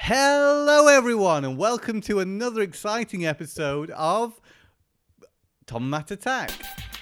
Hello, everyone, and welcome to another exciting episode of Tom Matt Attack.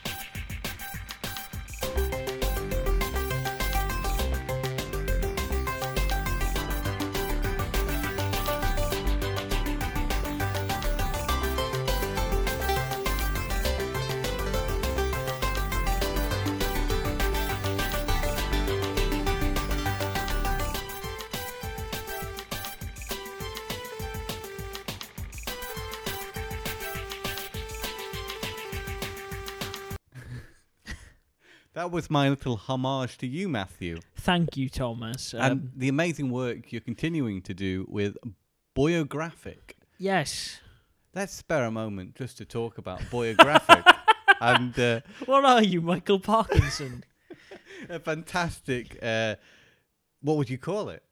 That was my little homage to you, Matthew. Thank you, Thomas. And the amazing work you're continuing to do with Boyographic. Yes. Let's spare a moment just to talk about Boyographic. And what are you, Michael Parkinson? a fantastic, what would you call it?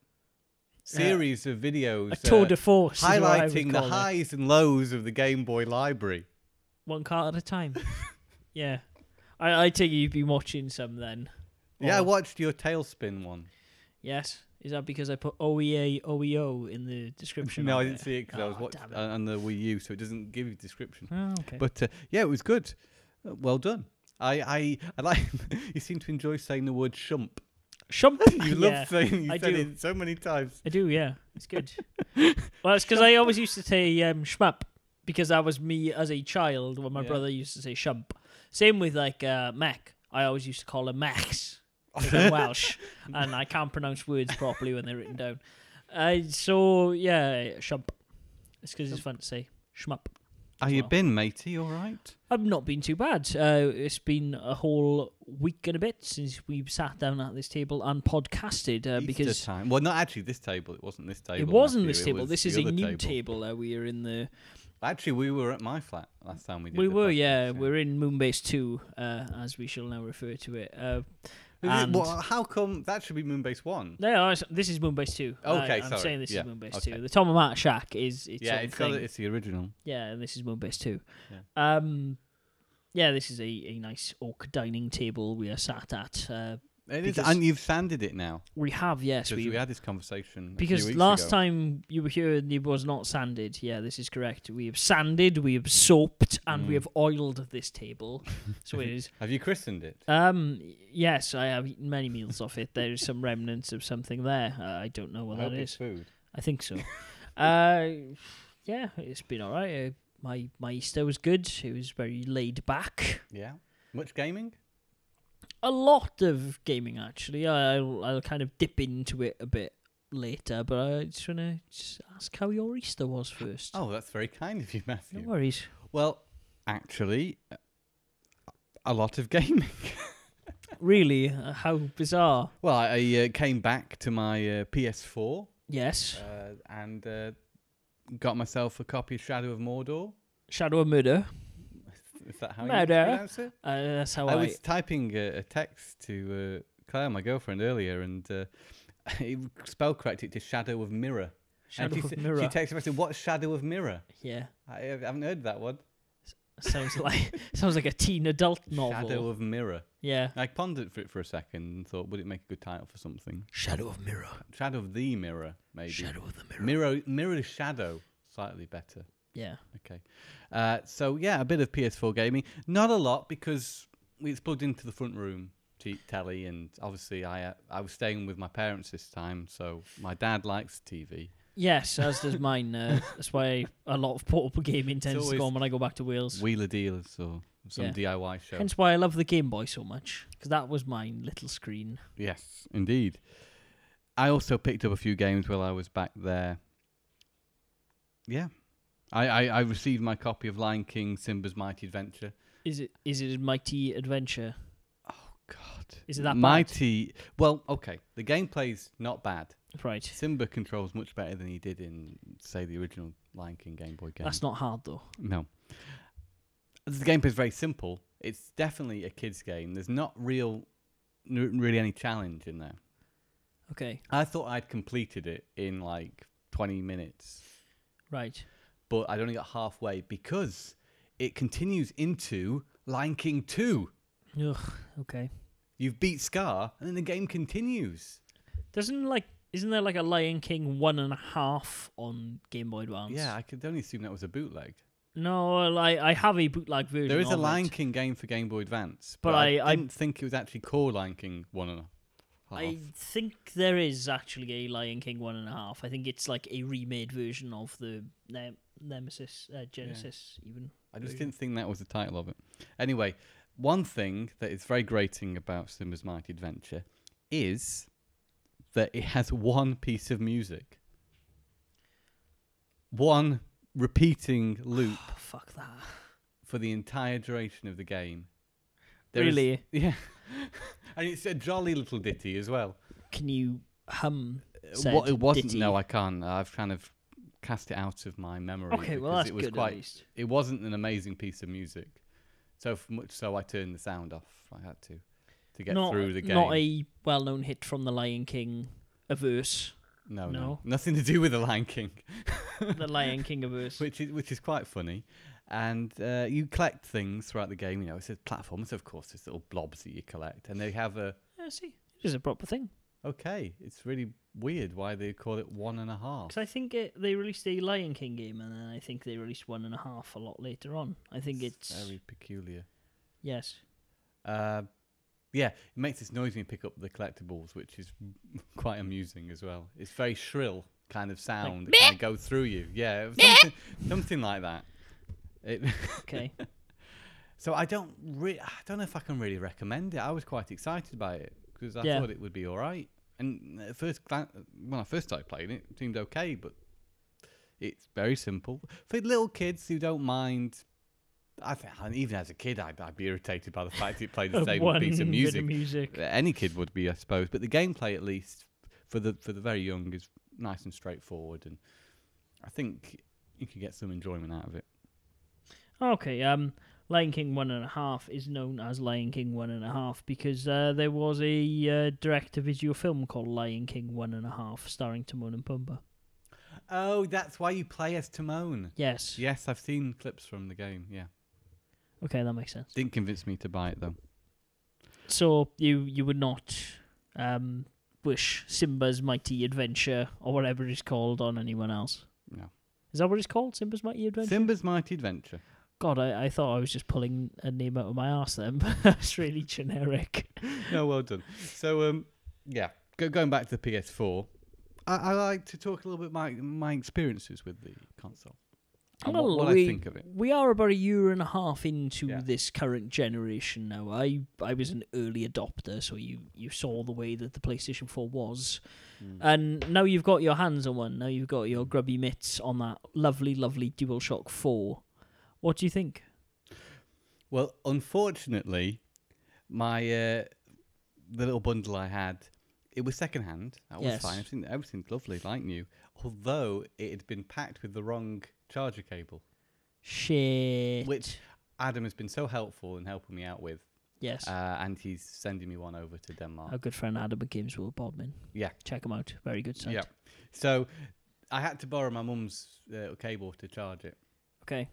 Series of videos. A tour de force. Highlighting the highs and lows of the Game Boy library. One card at a time. Yeah. I take it you've been watching some then. Yeah, I watched your Tailspin one. Yes. Is that because I put OEA, OEO in the description? No, I didn't see it because I was watching on the Wii U, so it doesn't give you a description. Oh, okay. But yeah, it was good. Well done. I like. You seem to enjoy saying the word shump. Shump? You love saying. You I said do. it so many times. I do, yeah. It's good. Well, it's because I always used to say shmup because that was me as a child when my brother used to say shump. Same with like mech. I always used to call him Max because I'm Welsh and I can't pronounce words properly when they're written down. So yeah, shump. It's because it's fun to say shmup. How you been, matey? All right? I've not been too bad. It's been a whole week and a bit since we've sat down at this table and podcasted. Because time. Well, not actually this table. It wasn't this table. It wasn't Matthew. this table. This is a new table. We are in the. Actually, we were at my flat last time we did. We the were, podcast, yeah. We're in Moonbase 2, as we shall now refer to it. Well, how come that should be Moonbase 1? No, this is Moonbase 2. Okay, I'm sorry. saying this Yeah. is Moonbase Okay. 2. The Tom and Matt Shack is its own it's thing. it's the original. Yeah, and this is Moonbase 2. Yeah. Yeah, this is a nice oak dining table we are sat at. It is, and you've sanded it now. We have, yes. Because we had this conversation because a few weeks last ago. time you were here, it was not sanded. Yeah, this is correct. We have sanded, we have soaped, and we have oiled this table. So it is. Have you christened it? Yes, I have eaten many meals off it. There is some remnants of something there. I don't know what that is. Food. I think so. Yeah, it's been all right. My Easter was good. It was very laid back. Yeah. Much gaming? A lot of gaming, actually. I'll kind of dip into it a bit later, but I just want to ask how your Easter was first. Oh, that's very kind of you, Matthew. No worries. Well, actually, a lot of gaming. Really? How bizarre. Well, I came back to my PS4 Yes. and got myself a copy of Shadow of Mordor. Shadow of Murder. Is that how Murder. you pronounce it? That's how I was typing a text to Claire, my girlfriend, earlier, and spell corrected to Shadow of Mirror. Shadow and of Mirror. She texted me and said, "What's Shadow of Mirror?" Yeah. I haven't heard that one. Sounds like a teen adult novel. Shadow of Mirror. Yeah. I pondered for it for a second and thought, would it make a good title for something? Shadow of Mirror. Shadow of the Mirror, maybe. Shadow of the Mirror. Mirror Shadow, slightly better. Yeah. Okay. So, yeah, a bit of PS4 gaming. Not a lot because it's plugged into the front room telly, and obviously I was staying with my parents this time, so my dad likes TV. Yes, as does mine. That's why a lot of portable gaming tends to go on when I go back to Wales. Wheeler Dealers or some DIY show. Hence why I love the Game Boy so much, because that was my little screen. Yes, indeed. I also picked up a few games while I was back there. Yeah. I received my copy of Lion King, Simba's Mighty Adventure. Is it a Mighty Adventure? Oh, God. Is it that Mighty? Bad? Well, okay. The gameplay's not bad. Right. Simba controls much better than he did in, say, the original Lion King Game Boy game. That's not hard, though. No. The gameplay's very simple. It's definitely a kid's game. There's not really any challenge in there. Okay. I thought I'd completed it in like 20 minutes. Right. But I'd only got halfway because it continues into Lion King 2. Ugh, okay. You've beat Scar, and then the game continues. Doesn't, Isn't there like a Lion King 1.5 on Game Boy Advance? Yeah, I could only assume that was a bootleg. No, I have a bootleg version. There is a of Lion it. King game for Game Boy Advance, But but I I didn't think it was actually called Lion King 1.5. I think there is actually a Lion King 1.5. I think it's like a remade version of the Nemesis Genesis. Even I just version. didn't think that was the title of it. Anyway, one thing that is very grating about Simba's Mighty Adventure is that it has one piece of music. One repeating loop Oh, fuck that. for the entire duration of the game. Really? Yeah. And it's a jolly little ditty as well. Can you hum? What it wasn't. ditty? No, I can't. I've kind of cast it out of my memory. Okay, well because that's it was good quite, at least. It wasn't an amazing piece of music. So much so, I turned the sound off. I had to get through the game. Not a well-known hit from the Lion King averse. No, No. nothing to do with the Lion King, The Lion King averse. which is quite funny. And you collect things throughout the game. You know, it's a platform, so of course there's little blobs that you collect, and they have a. Yeah, see, it's a proper thing. Okay, it's really weird why they call it 1.5. Because I think they released a Lion King game, and then I think they released 1.5 a lot later on. I think it's very peculiar. yes. Yeah, it makes this noise when you pick up the collectibles, which is quite amusing as well. It's very shrill kind of sound that kind of goes through you. Yeah, something like that. Okay. So I don't know if I can really recommend it. I was quite excited by it because I Yeah. thought it would be all right. And at first when I first started playing it, it seemed okay, but it's very simple for little kids who don't mind. I think even as a kid, I'd be irritated by the fact it played the same One piece of bit music. of music. Any kid would be, I suppose. But the gameplay, at least for the very young, is nice and straightforward, and I think you can get some enjoyment out of it. Okay. Lion King 1.5 is known as Lion King 1.5 because there was a direct-to-video film called Lion King 1.5 starring Timon and Pumbaa. Oh, that's why you play as Timon. Yes. Yes, I've seen clips from the game. Yeah, Okay, that makes sense. didn't convince me to buy it though. So you would not wish Simba's Mighty Adventure or whatever it's called on anyone else? No. Is that what it's called? Simba's Mighty Adventure? Simba's Mighty Adventure. God, I thought I was just pulling a name out of my arse then, but that's really generic. No, well done. So, yeah, going back to the PS4, I like to talk a little bit about my experiences with the console. And what I think of it. We are about a year and a half into Yeah. this current generation now. I was an early adopter, so you saw the way that the PlayStation 4 was. And now you've got your hands on one. Now you've got your grubby mitts on that lovely, lovely DualShock 4. What do you think? Well, unfortunately, my the little bundle I had, it was secondhand. That was Yes. fine. Everything's lovely, like new. Although it had been packed with the wrong charger cable, Shit. which Adam has been so helpful in helping me out with, Yes. and he's sending me one over to Denmark. Our good friend Adam at Games World Bodmin. Yeah. Check him out. Very good site. Yeah. So I had to borrow my mum's cable to charge it. Okay.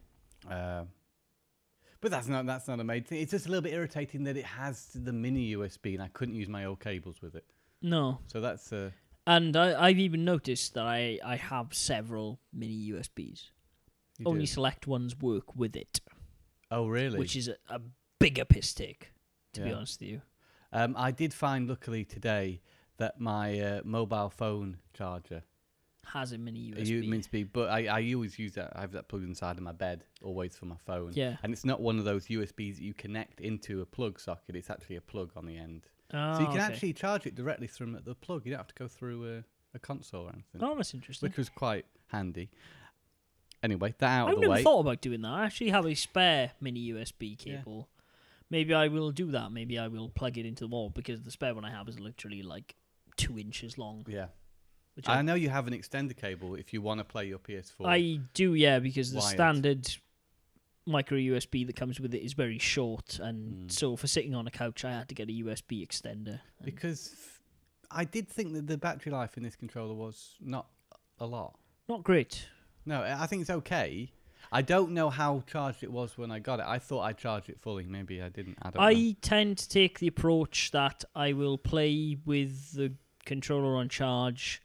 But that's not a major thing. It's just a little bit irritating that it has the mini USB and I couldn't use my old cables with it. No. So that's And I've even noticed that I have several mini USBs. you Only do. select ones work with it, Oh really? which is a bigger piss take, to be Yeah. honest with you. I did find luckily today that my mobile phone charger Has a mini USB. meant to be, but I always use that. I have that plugged inside of my bed always for my phone. Yeah. And it's not one of those USBs that you connect into a plug socket. It's actually a plug on the end. Oh, So you can okay. actually charge it directly from the plug. You don't have to go through a console or anything, Oh, that's interesting. which was quite handy. Anyway, that out I've of the never way. thought about doing that. I actually have a spare mini USB Yeah. cable. Maybe I will do that. Maybe I will plug it into the wall because the spare one I have is literally like 2 inches long. Yeah. Which I know you have an extender cable if you want to play your PS4. I do, yeah, because the Wired. standard micro USB that comes with it is very short, and so for sitting on a couch, I had to get a USB extender. Because I did think that the battery life in this controller was not a lot. Not great. No, I think it's okay. I don't know how charged it was when I got it. I thought I charged it fully. Maybe I didn't. I don't know. I tend to take the approach that I will play with the controller on charge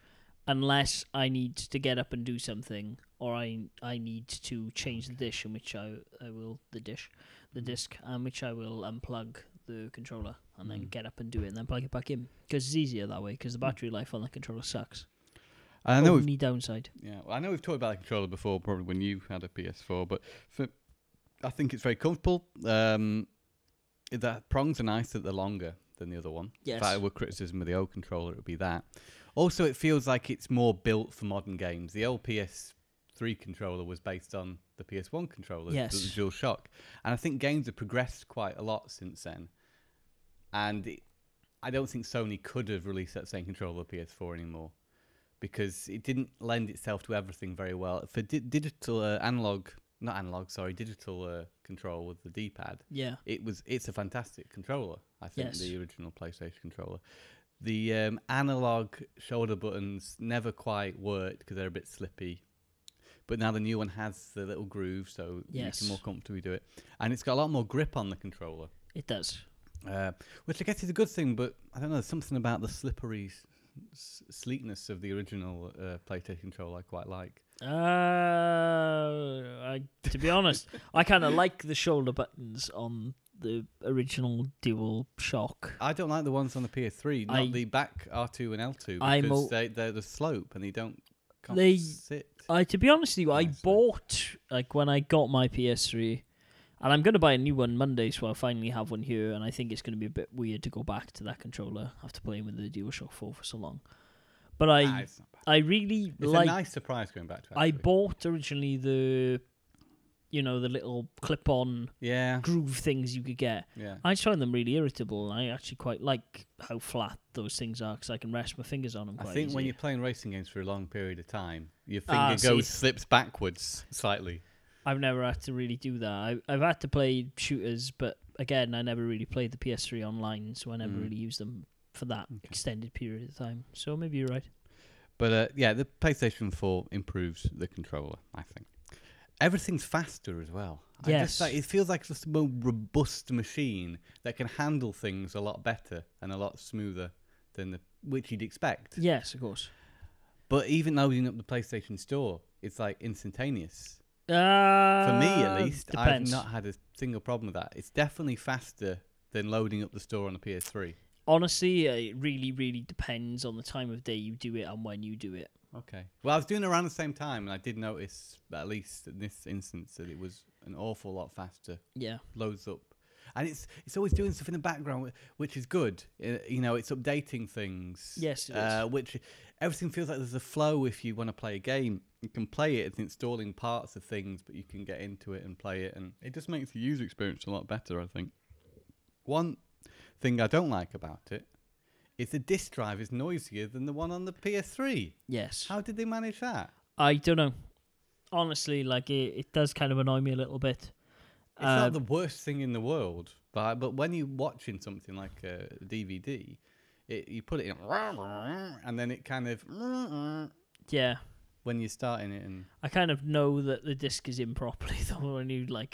unless I need to get up and do something, or I need to change the dish, in which I will the disc, which I will unplug the controller and then get up and do it, and then plug it back in, because it's easier that way. Because the battery life on the controller sucks. I know Only downside. Yeah, well, I know we've talked about the controller before, probably when you had a PS4, but I think it's very comfortable. The prongs are nice that they're longer than the other one. Yes. If I were criticism of the old controller, it would be that. Also, it feels like it's more built for modern games. The old PS3 controller was based on the PS1 controller, Yes. the DualShock. And I think games have progressed quite a lot since then. And I don't think Sony could have released that same controller for PS4 anymore, because it didn't lend itself to everything very well. For digital digital control with the D-pad, Yeah. it's a fantastic controller. I think Yes. the original PlayStation controller. The analog shoulder buttons never quite worked because they're a bit slippy. But now the new one has the little groove, so Yes. you can more comfortably do it. And it's got a lot more grip on the controller, It does. which I guess is a good thing, but I don't know, there's something about the slippery sleekness of the original PlayStation controller I quite like. To be honest, I kind of like the shoulder buttons on the original DualShock. I don't like the ones on the PS3, not the back R2 and L2, because they're the slope and can't sit. To be honest with you, I nicely. bought, like, when I got my PS3, and I'm going to buy a new one Monday, so I'll finally have one here, and I think it's going to be a bit weird to go back to that controller after playing with the DualShock 4 for so long. But it's not bad. I really It's like... a nice surprise going back to it. I bought originally the little clip-on groove things you could get. Yeah. I just find them really irritable, and I actually quite like how flat those things are, because I can rest my fingers on them quite I think easy. when you're playing racing games for a long period of time, your finger slips backwards slightly. I've never had to really do that. I've had to play shooters, but again, I never really played the PS3 online, so I never really used them for that extended period of time. So maybe you're right. But the PlayStation 4 improves the controller, I think. Everything's faster as well. Yes. It feels like just a more robust machine that can handle things a lot better and a lot smoother than which you'd expect. Yes, of course. But even loading up the PlayStation Store, it's like instantaneous. For me, at least, depends. I've not had a single problem with that. It's definitely faster than loading up the store on the PS3. Honestly, it really, really depends on the time of day you do it and when you do it. Okay. Well, I was doing it around the same time, and I did notice, at least in this instance, that it was an awful lot faster. Yeah. Loads up. And it's always doing stuff in the background, which is good. It's updating things. Yes, it is. Which everything feels like there's a flow if you want to play a game. You can play it, it's installing parts of things, but you can get into it and play it, and it just makes the user experience a lot better, I think. One thing I don't like about it is the disk drive is noisier than the one on the PS3. Yes. How did they manage that? I don't know. Honestly, like, it does kind of annoy me a little bit. It's not the worst thing in the world, but when you're watching something like a DVD, you put it in, and then it kind of... Yeah. When you're starting it, and I kind of know that the disc is in properly, though, when you, like,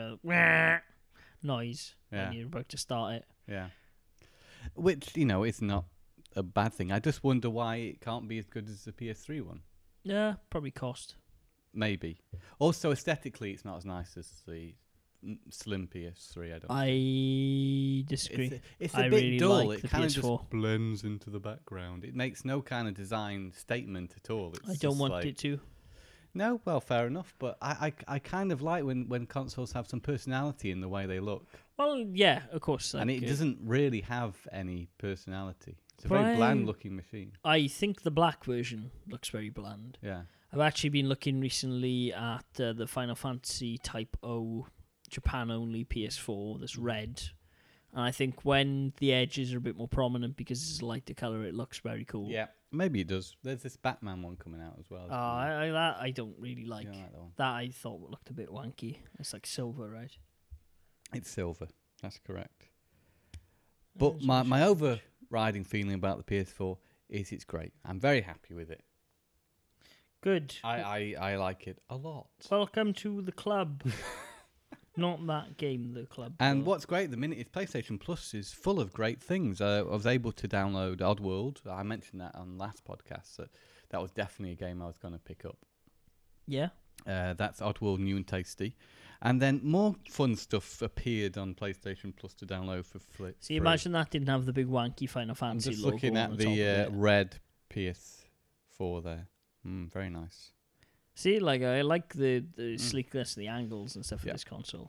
noise when you're about to start it. Yeah. Which, is not a bad thing. I just wonder why it can't be as good as the PS3 one. Yeah, probably cost. Maybe. Also, aesthetically, it's not as nice as the slim PS3, I disagree. It's I a bit really dull. like It the kind of PS4. just blends into the background. It makes no kind of design statement at all. I don't want it to. No, well, fair enough. But I kind of like when consoles have some personality in the way they look. Well, yeah, of course. And it doesn't really have any personality. It's a But very bland-looking machine. I think the black version looks very bland. Yeah. I've actually been looking recently at the Final Fantasy Type O Japan-only PS4 that's red. And I think when the edges are a bit more prominent because it's a lighter colour, it looks very cool. Yeah, maybe it does. There's this Batman one coming out as well. That I don't really like. You don't like that one? That I thought looked a bit wanky. It's like silver, right? It's silver. That's correct. But my overriding feeling about the PS4 is it's great. I'm very happy with it. Good. I like it a lot. Welcome to the club. Not that game, the club. And what's great at the minute is PlayStation Plus is full of great things. I was able to download Oddworld. I mentioned that on last podcast. that was definitely a game I was going to pick up. Yeah. That's Oddworld New and Tasty. And then more fun stuff appeared on PlayStation Plus to download for free. See, imagine that didn't have the big wanky Final I'm Fantasy just logo looking on at the top the of it. red PS4 there. Very nice. See, like I like the sleekness, the angles and stuff of this console.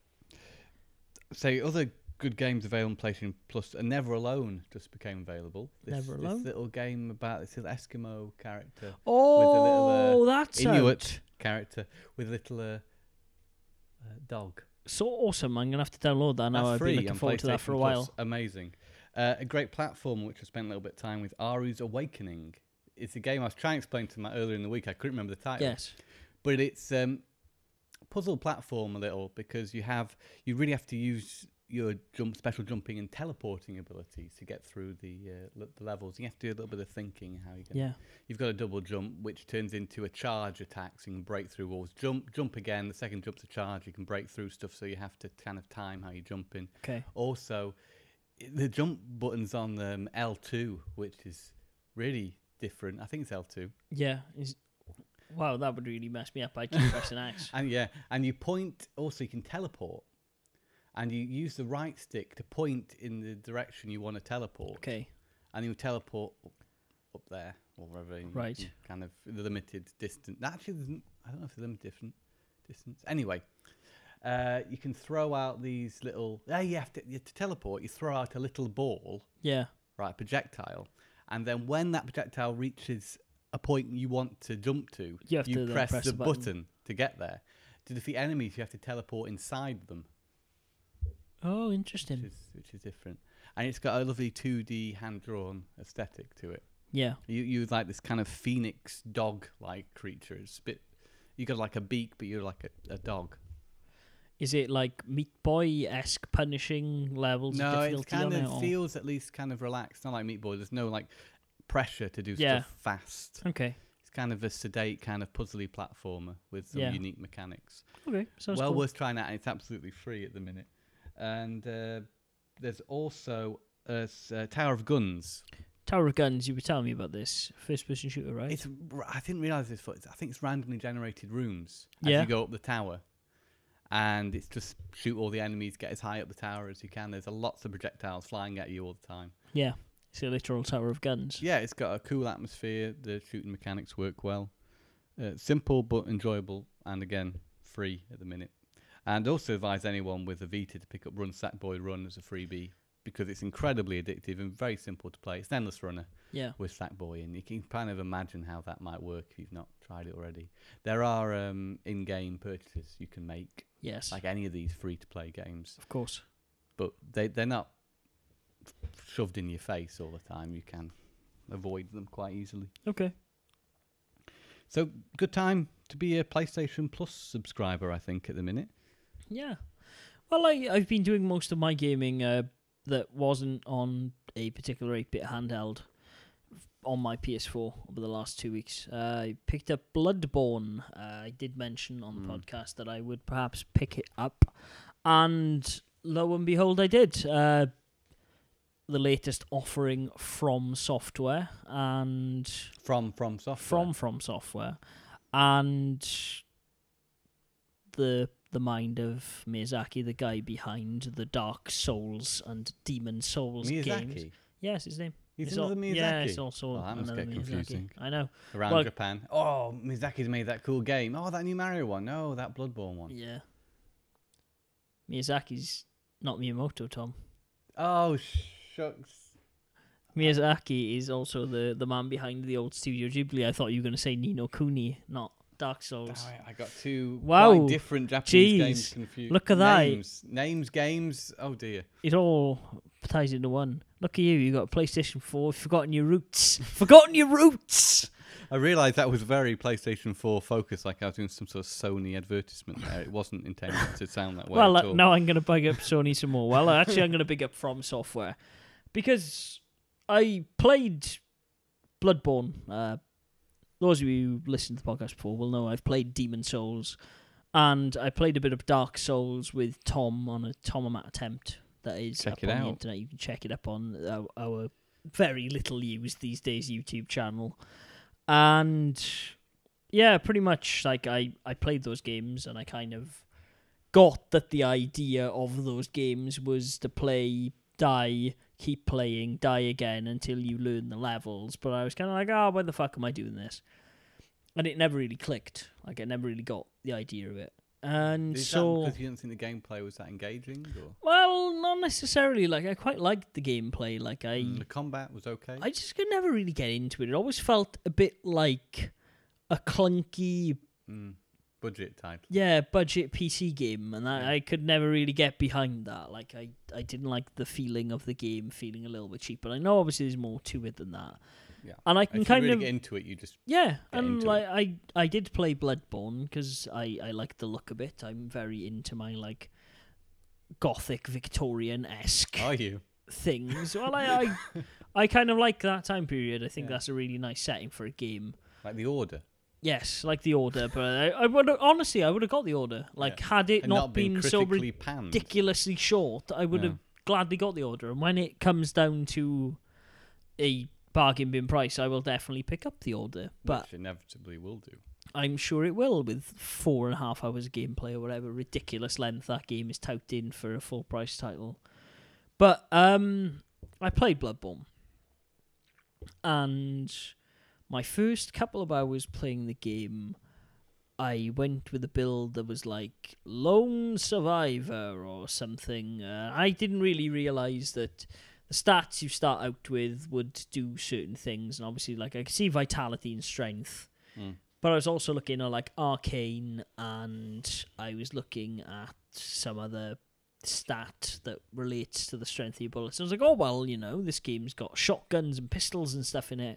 So other good games available on PlayStation Plus. Never Alone just became available. Never Alone? This little game about this little Eskimo character. Oh, with a little, that's Inuit character with a little dog. so awesome. I'm going to have to download that now. That's I've free been looking on forward to that for a PlayStation while. Plus. Amazing. A great platform which I spent a little bit of time with, Aru's Awakening. It's a game I was trying to explain to Matt earlier in the week. I couldn't remember the title. Yes. But it's puzzle platform a little, because you really have to use your special jumping and teleporting abilities to get through the levels. You have to do a little bit of thinking how you get. You've got a double jump, which turns into a charge attack, so you can break through walls. Jump again. The second jump's a charge. You can break through stuff, so you have to kind of time how you jump in. Okay. Also, the jump button's on L2, which is really different. I think it's L2. Yeah. Wow, that would really mess me up. I keep pressing X. And you point. Also, you can teleport. And you use the right stick to point in the direction you want to teleport. Okay. And you teleport up there, or wherever. Right. Kind of the limited distance. Actually, I don't know if there's limited different distance. Anyway, you can throw out these little... you have to teleport, you throw out a little ball. Yeah. Right, projectile. And then when that projectile reaches a point you want to jump to, you press the button to get there. To defeat enemies, you have to teleport inside them. Oh, interesting. Which is different. And it's got a lovely 2D hand-drawn aesthetic to it. Yeah. You like this kind of phoenix dog-like creature. It's a bit... You got like a beak, but you're like a dog. Is it like Meat Boy-esque punishing levels of difficulty? No, it kind of feels at least kind of relaxed. Not like Meat Boy. There's no like pressure to do stuff fast. Okay. It's kind of a sedate kind of puzzly platformer with some unique mechanics. Okay, sounds well cool. Worth trying out, and it's absolutely free at the minute. And there's also Tower of Guns. Tower of Guns, you were telling me about this. First-person shooter, right? I didn't realise this. I think it's randomly generated rooms as you go up the tower. And it's just shoot all the enemies, get as high up the tower as you can. There's lots of projectiles flying at you all the time. Yeah, it's a literal Tower of Guns. Yeah, it's got a cool atmosphere. The shooting mechanics work well. Simple but enjoyable, and again, free at the minute. And also advise anyone with a Vita to pick up Run Sackboy Run as a freebie, because it's incredibly addictive and very simple to play. It's an endless runner with Sackboy, and you can kind of imagine how that might work if you've not tried it already. There are in-game purchases you can make, like any of these free-to-play games. Of course. But they're not shoved in your face all the time. You can avoid them quite easily. Okay. So, good time to be a PlayStation Plus subscriber, I think, at the minute. Yeah. Well, I've been doing most of my gaming that wasn't on a particular 8-bit handheld on my PS4 over the last 2 weeks. I picked up Bloodborne. I did mention on the podcast that I would perhaps pick it up. And lo and behold, I did. The latest offering from Software. And From Software? From Software. And the mind of Miyazaki, the guy behind the Dark Souls and Demon Souls games. Yes, his name. He's another Miyazaki? Yeah, it's also that must another get Miyazaki. confusing. I know. Around Japan. Oh, Miyazaki's made that cool game. Oh, that new Mario one. No, that Bloodborne one. Yeah. Miyazaki's not Miyamoto, Tom. Oh, shucks. Miyazaki is also the man behind the old Studio Ghibli. I thought you were going to say Ni no Kuni, not Dark Souls. I got two quite different Japanese games confused. Look at that. Names, games. Oh, dear. It all ties into one. Look at you. You got a PlayStation 4. Forgotten your roots. Forgotten your roots! I realised that was very PlayStation 4 focused, like I was doing some sort of Sony advertisement there. It wasn't intended to sound that way at all. Now I'm going to big up Sony some more. Well, actually, I'm going to big up From Software. Because I played Bloodborne. Those of you who listened to the podcast before will know I've played Demon Souls. And I played a bit of Dark Souls with Tom on a Tomomat attempt that is up on the internet. You can check it up on our very little used these days YouTube channel. And yeah, pretty much like I played those games and I kind of got that the idea of those games was to play, die, keep playing, die again until you learn the levels. But I was kind of like, oh, why the fuck am I doing this? And it never really clicked. Like, I never really got the idea of it. And Is so, that because you didn't think the gameplay was that engaging? Or? well, not necessarily. Like, I quite liked the gameplay. Like, The combat was okay? I just could never really get into it. It always felt a bit like a clunky, budget title. yeah, budget PC game, and I could never really get behind that. Like, I didn't like the feeling of the game feeling a little bit cheap, but I know obviously there's more to it than that. Yeah, and I can if kind you really of get into it. You just and into like I did play Bloodborne because I like the look of it. I'm very into my like gothic Victorian-esque Are you? things. Well, I kind of like that time period. I think Yeah. that's a really nice setting for a game. Like The Order? Yes, like the Order, but I would honestly I would have got the Order. Like had it And not been so critically panned. ridiculously short, I would have gladly got the Order. And when it comes down to a bargain bin price, I will definitely pick up the Order. But Which inevitably will do. I'm sure it will with 4.5 hours of gameplay or whatever ridiculous length that game is touted for a full price title. But I played Bloodborne, and my first couple of hours playing the game, I went with a build that was like Lone Survivor or something. I didn't really realise that the stats you start out with would do certain things, and obviously like I could see vitality and strength. But I was also looking at like Arcane, and I was looking at some other stat that relates to the strength of your bullets. I was like, oh, well, you know, this game's got shotguns and pistols and stuff in it.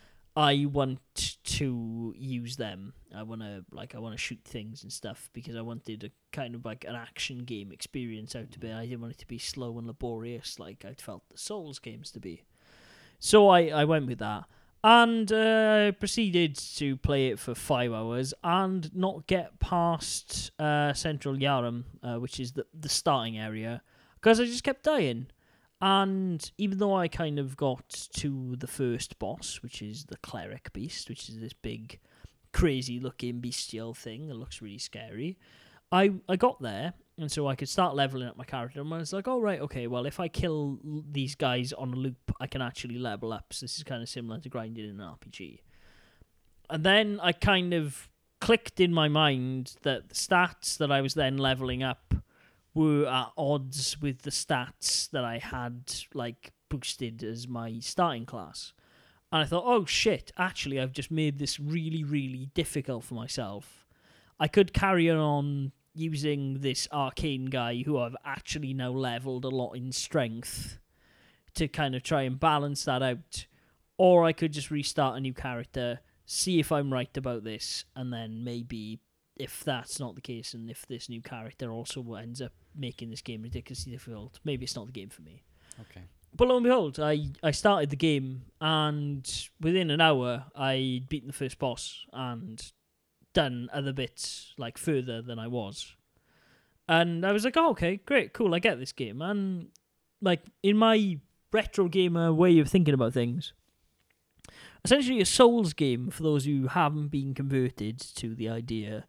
I want to use them. I want to shoot things and stuff because I wanted a kind of like an action game experience out of it. I didn't want it to be slow and laborious like I'd felt the Souls games to be. So I went with that. And proceeded to play it for 5 hours and not get past Central Yaram, which is the starting area, because I just kept dying. And even though I kind of got to the first boss, which is the Cleric Beast, which is this big, crazy-looking bestial thing that looks really scary, I got there, and so I could start leveling up my character, and I was like, oh, right, okay, well, if I kill these guys on a loop, I can actually level up, so this is kind of similar to grinding in an RPG. And then I kind of clicked in my mind that the stats that I was then leveling up were at odds with the stats that I had, like, boosted as my starting class. And I thought, oh, shit, actually, I've just made this really, really difficult for myself. I could carry on using this Arcane guy who I've actually now leveled a lot in strength to kind of try and balance that out. Or I could just restart a new character, see if I'm right about this, and then maybe if that's not the case and if this new character also ends up making this game ridiculously difficult, maybe it's not the game for me. Okay. But lo and behold, I started the game, and within an hour I'd beaten the first boss and done other bits like further than I was. And I was like, oh, okay, great, cool, I get this game. And like in my retro gamer way of thinking about things, essentially a Souls game, for those who haven't been converted to the idea,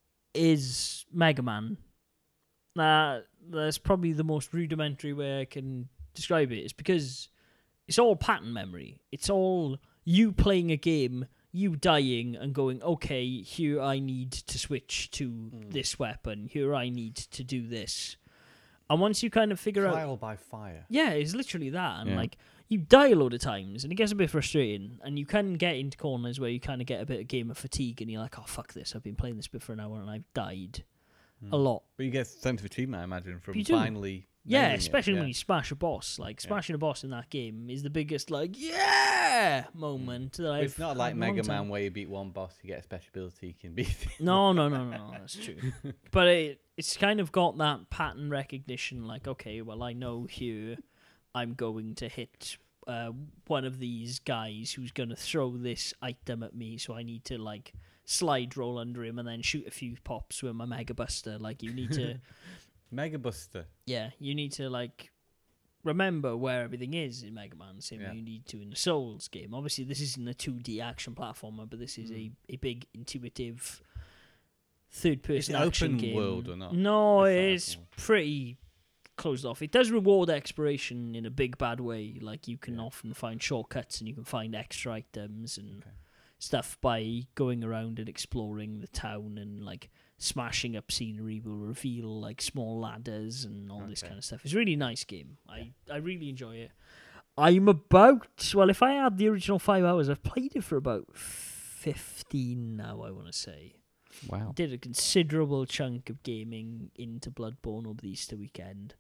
is Mega Man. That's probably the most rudimentary way I can describe it. It's because it's all pattern memory. It's all you playing a game, you dying and going, okay, here I need to switch to this weapon. Here I need to do this. And once you kind of figure out... Trial by fire. Yeah, it's literally that. And like, you die a load of times and it gets a bit frustrating. And you can get into corners where you kind of get a bit of gamer fatigue and you're like, oh, fuck this. I've been playing this bit for an hour and I've died a lot. But you get a sense of achievement, I imagine, from You do. finally... Yeah, nailing it, especially when you smash a boss. Like, smashing a boss in that game is the biggest, like, yeah moment that I've It's not had like in a long Mega time. Man where you beat one boss, you get a special ability, you can beat No, that's true. But it's kind of got that pattern recognition, like, okay, well, I know here I'm going to hit one of these guys who's going to throw this item at me, so I need to, like, slide roll under him and then shoot a few pops with my Mega Buster. Like, you need to... Mega Buster. Yeah, you need to, like, remember where everything is in Mega Man, the same Yeah. way you need to in the Souls game. Obviously, this isn't a 2D action platformer, but this is a big, intuitive third-person Is it action open game. world or not? No, It's it's not open pretty closed off. It does reward exploration in a big bad way. Like you can Yeah. often find shortcuts and you can find extra items and Okay. stuff by going around and exploring the town, and like smashing up scenery will reveal like small ladders and all this Okay. kind of stuff. It's a really nice game. I really enjoy it. I'm about, well, if I add the original 5 hours, I've played it for about 15 now, I want to say. Wow. Did a considerable chunk of gaming into Bloodborne over the Easter weekend,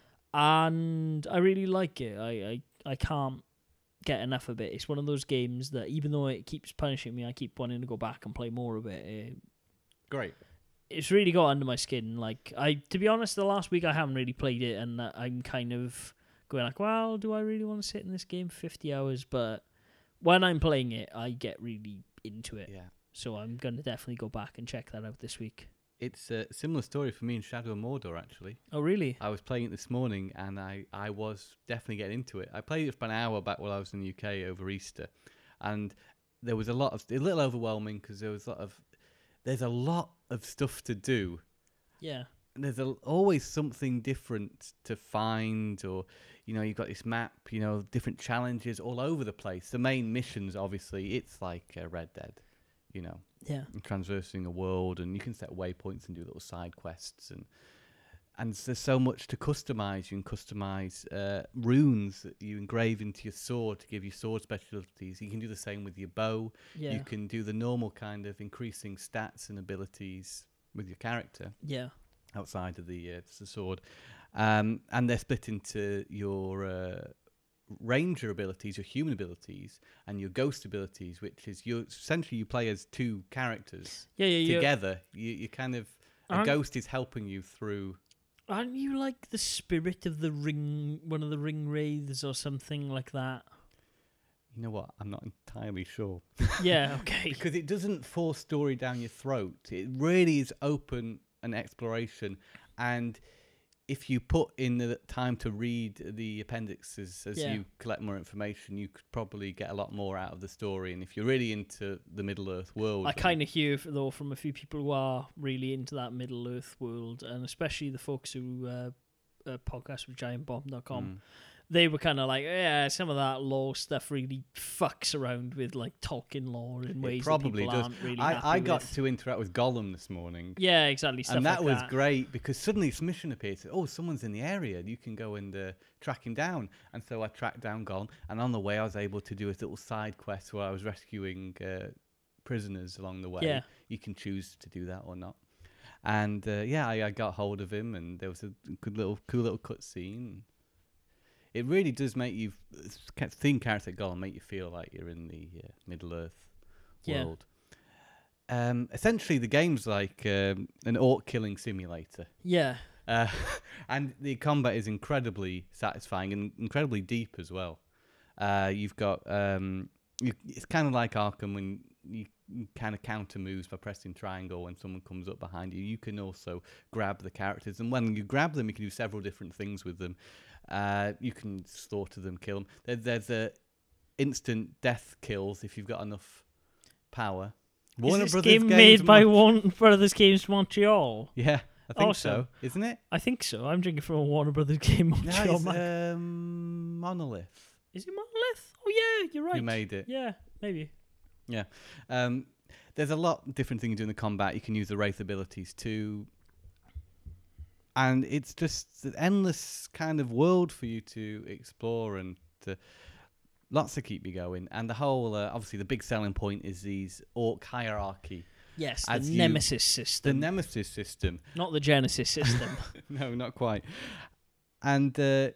and I really like it. I can't get enough of it. It's one of those games that even though it keeps punishing me, I keep wanting to go back and play more of it. Great. It's really got under my skin. Like, to be honest, the last week I haven't really played it, and I'm kind of going like, well, do I really want to sit in this game for 50 hours? But when I'm playing it, I get really into it. Yeah. So I'm going to definitely go back and check that out this week. It's a similar story for me in Shadow of Mordor, actually. Oh, really? I was playing it this morning, and I was definitely getting into it. I played it for an hour back while I was in the UK over Easter, and there was a little overwhelming because there's a lot of stuff to do. Yeah. And there's always something different to find, or, you've got this map, different challenges all over the place. The main missions, obviously, it's like Red Dead, Yeah. and traversing a world, and you can set waypoints and do little side quests, and there's so much to customize. You can customize runes that you engrave into your sword to give you sword specialties. You can do the same with your bow. Yeah. You can do the normal kind of increasing stats and abilities with your character Yeah. outside of the sword, and they're split into your ranger abilities, your human abilities, and your ghost abilities, which is essentially you play as two characters Yeah. together. You kind of a ghost is helping you through. Aren't you like the spirit of the ring, one of the ring wraiths or something like that? You know what? I'm not entirely sure. Yeah, okay. Because it doesn't force story down your throat. It really is open and exploration. And if you put in the time to read the appendixes as Yeah. you collect more information, you could probably get a lot more out of the story. And if you're really into the Middle-earth world... I kind of hear, though, from a few people who are really into that Middle-earth world, and especially the folks who podcast with GiantBomb.com, they were kind of like, yeah, some of that lore stuff really fucks around with like Tolkien lore in ways probably that people does. aren't really I happy got with. to interact with Gollum this morning. Yeah, exactly. Stuff And that like was great because suddenly this mission appears. Oh, someone's in the area. You can go and track him down. And so I tracked down Gollum. And on the way, I was able to do a little side quest where I was rescuing prisoners along the way. Yeah. You can choose to do that or not. And I got hold of him, and there was a cool little cutscene. It really does make you, seeing character Gollum make you feel like you're in the Middle-earth world. Essentially, the game's like an orc killing simulator. Yeah. And the combat is incredibly satisfying and incredibly deep as well. You've got it's kind of like Arkham when you kind of counter moves by pressing triangle when someone comes up behind you. You can also grab the characters, and when you grab them, you can do several different things with them. You can slaughter them, kill them. There's instant death kills if you've got enough power. Is this game made by Warner Brothers Games Montreal? Yeah, I think Awesome. so. Isn't it? I think so. I'm drinking from a Warner Brothers Game No, Montreal. it's Mike. Monolith. Is it Monolith? Oh yeah, you're right. Who made it? Yeah, maybe. Yeah. There's a lot of different things you do in the combat. You can use the Wraith abilities too. And it's just an endless kind of world for you to explore and lots to keep you going. And the whole, obviously, the big selling point is these orc hierarchy. Yes, As the Nemesis system. The Nemesis system. Not the Genesis system. No, not quite. And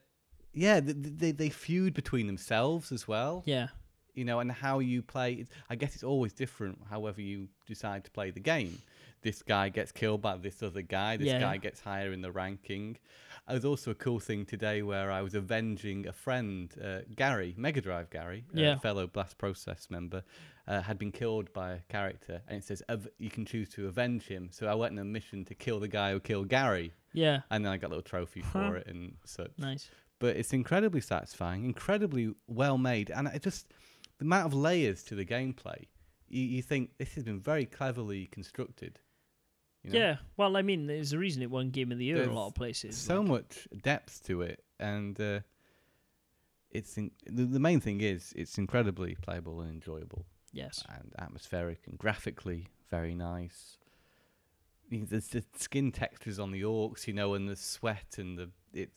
they feud between themselves as well. Yeah. And how you play. I guess it's always different however you decide to play the game. This guy gets killed by this other guy. This guy gets higher in the ranking. There's also a cool thing today where I was avenging a friend, Gary, Mega Drive Gary, a fellow Blast Process member, had been killed by a character. And it says you can choose to avenge him. So I went on a mission to kill the guy who killed Gary. Yeah. And then I got a little trophy for it and such. Nice. but it's incredibly satisfying, incredibly well made, and it just the amount of layers to the gameplay. You think this has been very cleverly constructed. You know? Yeah, well, I mean, there's a reason it won Game of the Year in a lot of places. So much depth to it, and the main thing is it's incredibly playable and enjoyable. Yes. And atmospheric and graphically very nice. There's the skin textures on the orcs, and the sweat and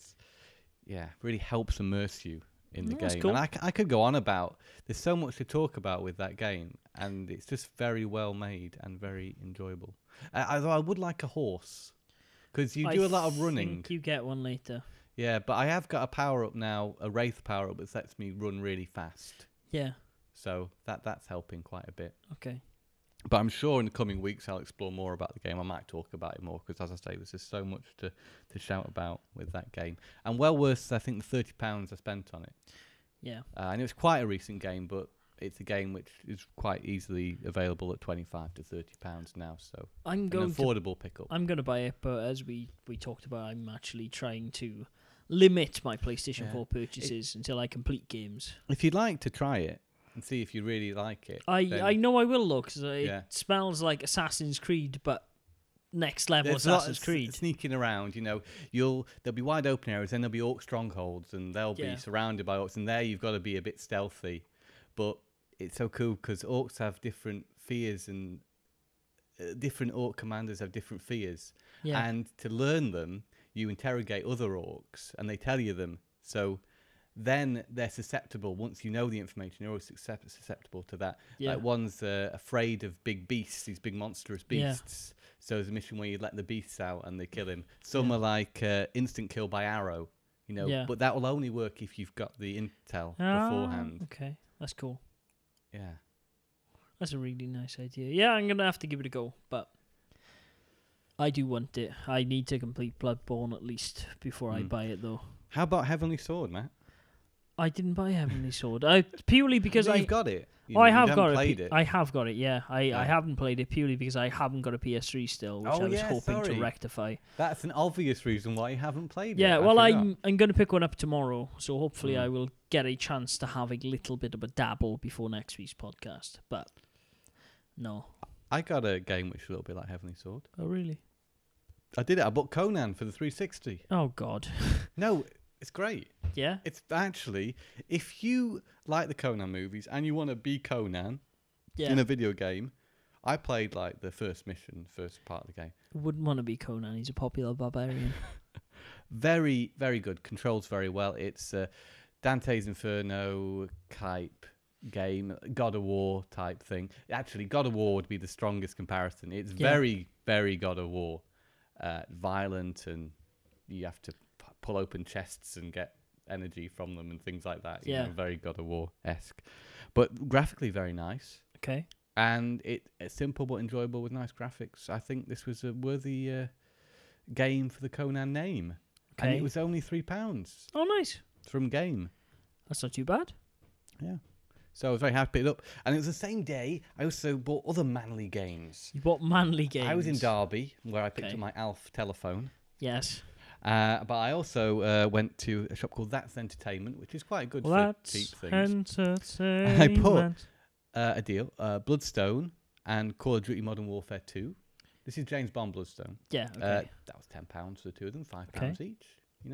really helps immerse you in the game. Cool. And I could go on about. There's so much to talk about with that game, and it's just very well made and very enjoyable. Although I would like a horse, because you do a lot of running. I think you get one later. Yeah, but I have got a power up now, a wraith power up that lets me run really fast. Yeah. So that's helping quite a bit. Okay. But I'm sure in the coming weeks I'll explore more about the game. I might talk about it more because, as I say, there's just so much to shout about with that game. And well worth, I think, the £30 I spent on it. Yeah. And it was quite a recent game, but it's a game which is quite easily available at £25 to £30 now. So an affordable pickup. I'm going to buy it, but as we talked about, I'm actually trying to limit my PlayStation 4 purchases until I complete games. If you'd like to try it, and see if you really like it. I know I will look, because it smells like Assassin's Creed, but next level Assassin's Creed. Sneaking around, there'll be wide open areas, then there'll be orc strongholds, and they'll be surrounded by orcs, and there you've got to be a bit stealthy. But it's so cool because orcs have different fears, and different orc commanders have different fears. Yeah. And to learn them, you interrogate other orcs, and they tell you them. So then they're susceptible. Once you know the information, you're always susceptible to that. Yeah. Like one's afraid of big beasts, these big monstrous beasts. Yeah. So there's a mission where you let the beasts out and they kill him. Some are like instant kill by arrow, but that will only work if you've got the intel beforehand. Okay, that's cool. Yeah. That's a really nice idea. Yeah, I'm going to have to give it a go, but I do want it. I need to complete Bloodborne at least before I buy it, though. How about Heavenly Sword, Matt? I didn't buy Heavenly Sword. Purely because You've got it. I have got it. I have got it, yeah. I haven't played it purely because I haven't got a PS3 still, which I was hoping to rectify. That's an obvious reason why you haven't played it. Yeah, well, I'm going to pick one up tomorrow, so hopefully I will get a chance to have a little bit of a dabble before next week's podcast. But, no. I got a game which is a little bit like Heavenly Sword. Oh, really? I did it. I bought Conan for the 360. Oh, God. No, it's great. Yeah? It's actually, if you like the Conan movies and you want to be Conan in a video game, I played like the first part of the game. Wouldn't want to be Conan. He's a popular barbarian. Very, very good. Controls very well. It's Dante's Inferno type game, God of War type thing. Actually, God of War would be the strongest comparison. It's very, very God of War. Violent, and you have to pull open chests and get energy from them and things like that. Very God of War-esque. But graphically very nice. Okay. And it's simple but enjoyable with nice graphics. I think this was a worthy game for the Conan name. Okay. And it was only £3. Oh, nice. From Game. That's not too bad. Yeah. So I was very happy to pick it up. And it was the same day I also bought other manly games. You bought manly games? I was in Derby, where I picked up my Alf telephone. Yes. But I also went to a shop called That's Entertainment, which is quite good for cheap things. And I put a deal, Bloodstone and Call of Duty Modern Warfare 2. This is James Bond Bloodstone. Yeah, okay. That was £10 for the two of them, £5 each,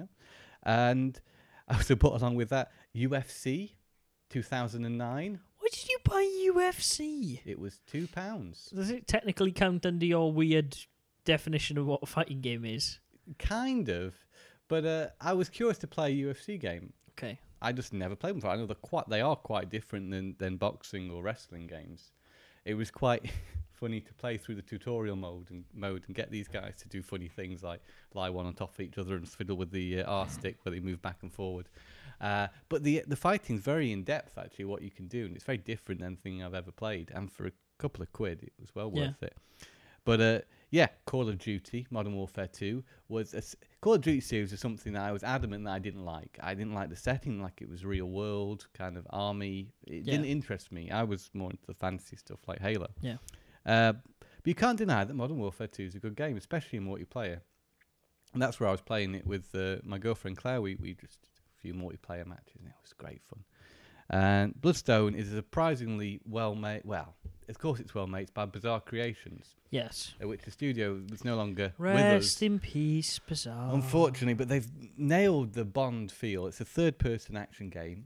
And I also put along with that UFC 2009. Why did you buy UFC? It was £2. Does it technically count under your weird definition of what a fighting game is? Kind of, but I was curious to play a UFC game. Okay. I just never played them before. I know they are quite different than boxing or wrestling games. It was quite funny to play through the tutorial mode and get these guys to do funny things like lie one on top of each other and fiddle with the R stick where they move back and forward. But the fighting's very in depth actually. What you can do, and it's very different than anything I've ever played. And for a couple of quid, it was well worth it. But Call of Duty Modern Warfare 2 was Call of Duty series was something that I was adamant that I didn't like. I didn't like the setting, like it was real world kind of army. It didn't interest me. I was more into the fantasy stuff like Halo. Yeah. But you can't deny that Modern Warfare 2 is a good game, especially in multiplayer. And that's where I was playing it with my girlfriend Claire. We just few multiplayer matches, and it was great fun. And Bloodstone is surprisingly well made. Well, of course it's well made. It's by Bizarre Creations, Yes. which the studio is no longer with Rest us, in peace, Bizarre. unfortunately. But they've nailed the Bond feel. It's a third-person action game,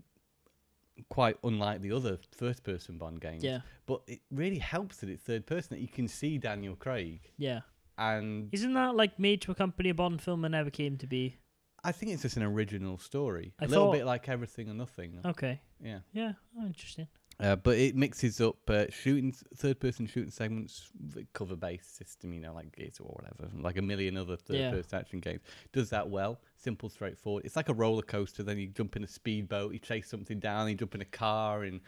quite unlike the other first-person Bond games. Yeah. But it really helps that it's third-person, that you can see Daniel Craig. Yeah. And Isn't that like made to accompany a Bond film that never came to be? I think it's just an original story. I A little thought- bit like Everything or Nothing. Okay. Yeah. Yeah. Oh, interesting. But it mixes up third-person shooting segments, the cover-based system, like Gears or whatever, like a million other third-person action games. Does that well, simple, straightforward. It's like a roller coaster. Then you jump in a speedboat, you chase something down, you jump in a car, and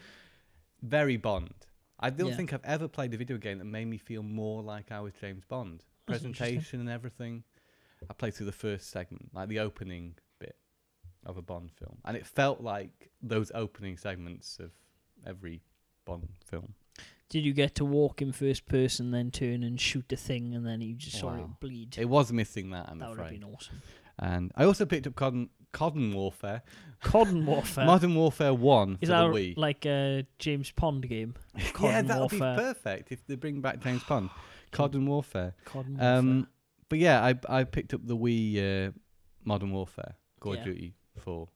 very Bond. I don't think I've ever played a video game that made me feel more like I was James Bond. That's Presentation and everything. I played through the first segment, like the opening bit of a Bond film, and it felt like those opening segments of every Bond film. Did you get to walk in first person, then turn and shoot the thing, and then you just saw it Wow. bleed? It was missing that, I'm That would have afraid. been awesome. And I also picked up Codden Warfare. Codden Warfare. Modern Warfare 1 Is for the that Wii. like a James Pond game? Yeah, Codden that would be Warfare. perfect if they bring back James Pond. Codden Warfare. Codden Warfare. But yeah, I picked up the Wii Modern Warfare, Call of Yeah. Duty 4.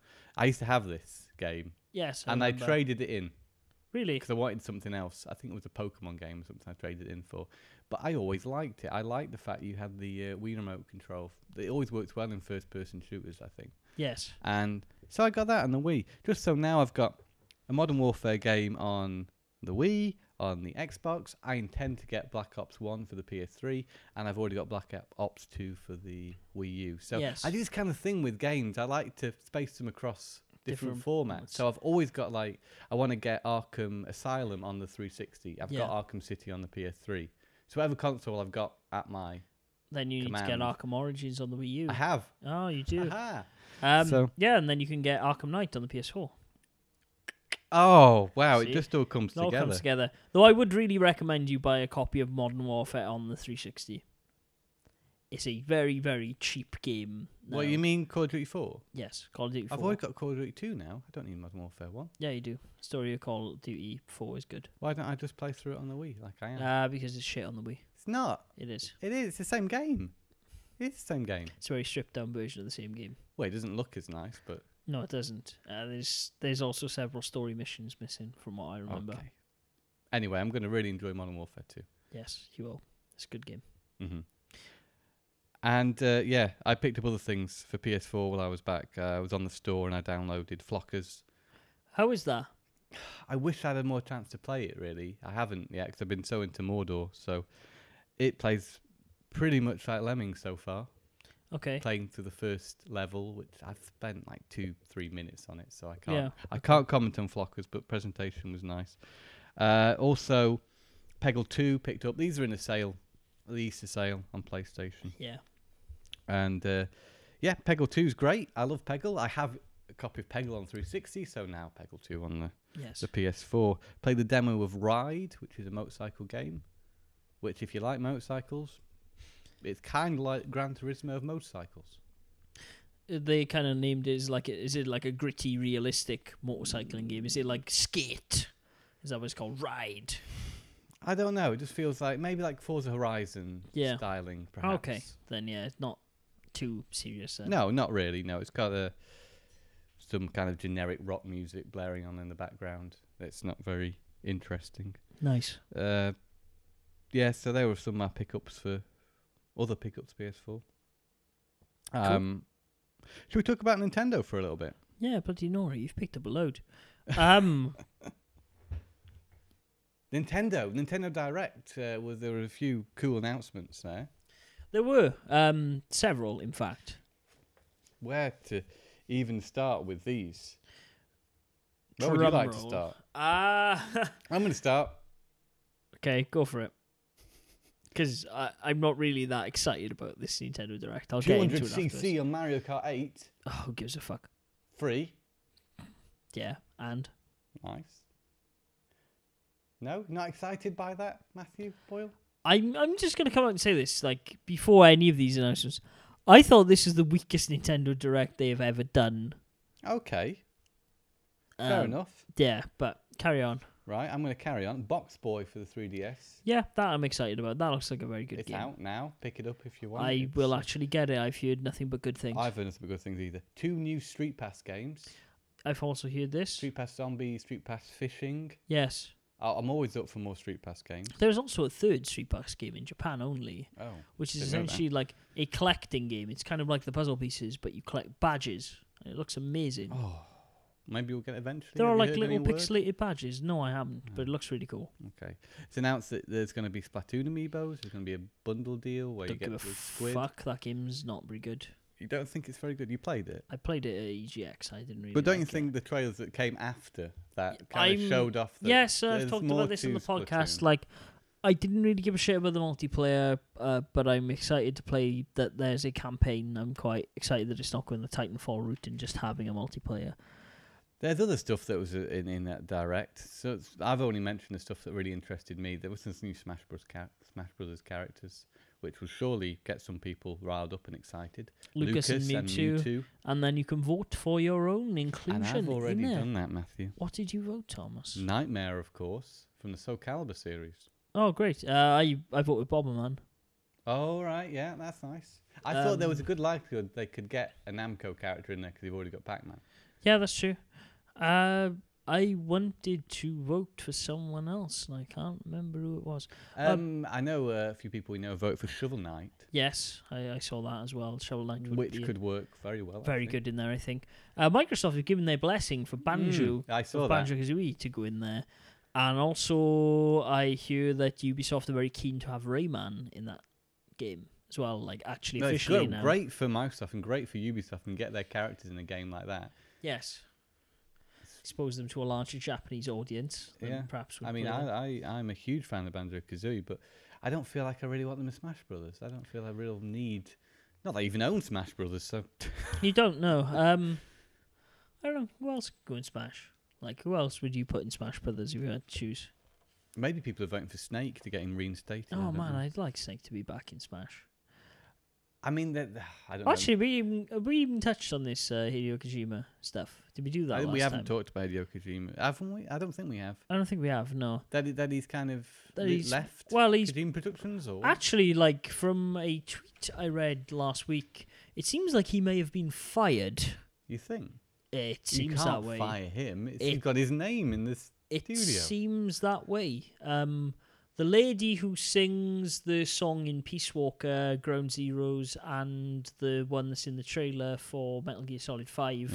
I used to have this game, Yes. and I remember. traded it in Really? because I wanted something else. I think it was a Pokemon game or something I traded it in for. But I always liked it. I liked the fact you had the Wii remote control. It always works well in first-person shooters, I think. Yes. And so I got that on the Wii. Just so now I've got a Modern Warfare game on the Wii, on the Xbox. I intend to get Black Ops 1 for the PS3, and I've already got Black Ops 2 for the Wii U. So Yes. I do this kind of thing with games. I like to space them across different formats. formats. So I've always got, like, I want to get Arkham Asylum on the 360. I've got Arkham City on the PS3. So whatever console I've got at my... Then you need to get Command. Arkham Origins on the Wii U. I have. Oh, you do. Aha. So- Yeah, and then you can get Arkham Knight on the PS4. Oh, wow. See? It just all comes It all together. comes together. Though I would really recommend you buy a copy of Modern Warfare on the 360. It's a very, very cheap game. What, now. you mean Call of Duty 4? Yes, Call of Duty 4. I've already got Call of Duty 2 now. I don't need Modern Warfare 1. Yeah, you do. Story of Call of Duty 4 is good. Why don't I just play through it on the Wii like I am? Because it's shit on the Wii. It's not. It is. It is. It's the same game. It's the same game. It's a very stripped down version of the same game. Well, it doesn't look as nice, but... No, it doesn't. There's also several story missions missing from what I remember. Okay. Anyway, I'm going to really enjoy Modern Warfare 2. Yes, you will. It's a good game. Mm-hmm. And, yeah, I picked up other things for PS4 while I was back. I was on the store and I downloaded Flockers. How is that? I wish I had more chance to play it, really. I haven't yet because I've been so into Mordor. So it plays pretty much like Lemmings so far. Okay. Playing through the first level, which I've spent like 2-3 minutes on it, so Yeah. I can't comment on Flockers, but presentation was nice. Also, Peggle 2 picked up. These are in a sale, the Easter sale on PlayStation. Yeah. And yeah, Peggle 2 is great. I love Peggle. I have a copy of Peggle on 360, so now Peggle 2 on Yes. the PS4. Played the demo of Ride, which is a motorcycle game, which if you like motorcycles, it's kind of like Gran Turismo of motorcycles. They kind of named it as like, is it like a gritty, realistic motorcycling game? Is it like Skate? Is that what it's called? Ride? I don't know. It just feels like maybe like Forza Horizon Yeah. styling, perhaps. Okay. Then yeah, it's not too serious then. No, not really. No, it's got some kind of generic rock music blaring on in the background. It's not very interesting. Nice. Yeah, so there were some of my pickups for other pickups PS4. Should we talk about Nintendo for a little bit? Yeah, bloody Nora, you've picked up a load. Nintendo Direct. There were a few cool announcements there. There were several, in fact. Where to even start with these? Where would you like to start? I'm going to start. Okay, go for it. Because I'm not really that excited about this Nintendo Direct. I'll get into it afterwards. 200cc on Mario Kart 8. Oh, who gives a fuck? Free. Yeah, and? Nice. No? Not excited by that, Matthew Boyle? I'm just going to come out and say this, like, before any of these announcements. I thought this is the weakest Nintendo Direct they have ever done Okay, fair enough. Yeah, but carry on. Right, I'm going to carry on. Box Boy for the 3DS. Yeah, that I'm excited about. That looks like a very good It's game. out now. Pick it up if you want. I will actually get it. I've heard nothing but good things. I've heard nothing but good things either. 2 new Street Pass games. I've also heard this. Street Pass Zombie, Street Pass Fishing. Yes. I'm always up for more Street Pass games. There's also a third Street Pass game in Japan only, Oh, which is didn't know that. essentially like a collecting game. It's kind of like the puzzle pieces, but you collect badges. And it looks amazing. Oh, maybe we'll get it eventually. There are Have you like heard little any word? pixelated badges. No, I haven't, but it looks really cool. Okay. It's announced that there's going to be Splatoon amiibos. There's going to be a bundle deal where Don't you get give a the squid. fuck. That game's not very good. You don't think it's very good? You played it? I played it at EGX. I didn't really. But don't you like it. think the trailers that came after that kind of I'm- showed off that Yes, I've there's talked more about this on to the podcast. Splatoon? Like, I didn't really give a shit about the multiplayer, but I'm excited to play that there's a campaign. I'm quite excited that it's not going the Titanfall route and just having a multiplayer. There's other stuff that was in that direct. So I've only mentioned the stuff that really interested me. There was some new Smash Brothers characters, which will surely get some people riled up and excited. Lucas and Mewtwo. And then you can vote for your own inclusion And I've already in there. done that, Matthew. What did you vote, Thomas? Nightmare, of course, from the Soul Calibur series. Oh, great. I voted with Bomberman. Oh, right, yeah, that's nice. I thought there was a good likelihood they could get a Namco character in there because they've already got Pac-Man. Yeah, that's true. I wanted to vote for someone else, and I can't remember who it was. I know a few people we know vote for Shovel Knight, Yes, I saw that as well. Shovel Knight would which be could work very well. I very think. good in there, I think. Microsoft have given their blessing for Banjo, I saw for that. Banjo-Kazooie to go in there. And also, I hear that Ubisoft are very keen to have Rayman in that game as well, like actually No, it's officially good. now. Great for Microsoft and great for Ubisoft and get their characters in a game like that. Yes. Expose them to a larger Japanese audience. Than Yeah. perhaps. I mean, I'm a huge fan of Banjo-Kazooie, but I don't feel like I really want them in Smash Brothers. I don't feel a real need. Not that I even own Smash Brothers, so You don't know. I don't know. Who else could go in Smash? Like, who else would you put in Smash Brothers if you had to choose? maybe people are voting for Snake to get him reinstated. I Oh, don't man, know. I'd like Snake to be back in Smash. I mean, I don't know. Actually, we even touched on this Hideo Kojima stuff. Did we do that last We haven't time? talked about Hideo Kojima, haven't we? I don't think we have. I don't think we have, no. That he's kind of That he's- left Well, he's Kojima Productions, or actually, like, from a tweet I read last week, it seems like he may have been fired. you think? It You seems can't that way. fire him. He's It- got his name in this. It studio. seems that way. The lady who sings the song in Peace Walker, Ground Zeroes, and the one that's in the trailer for Metal Gear Solid 5,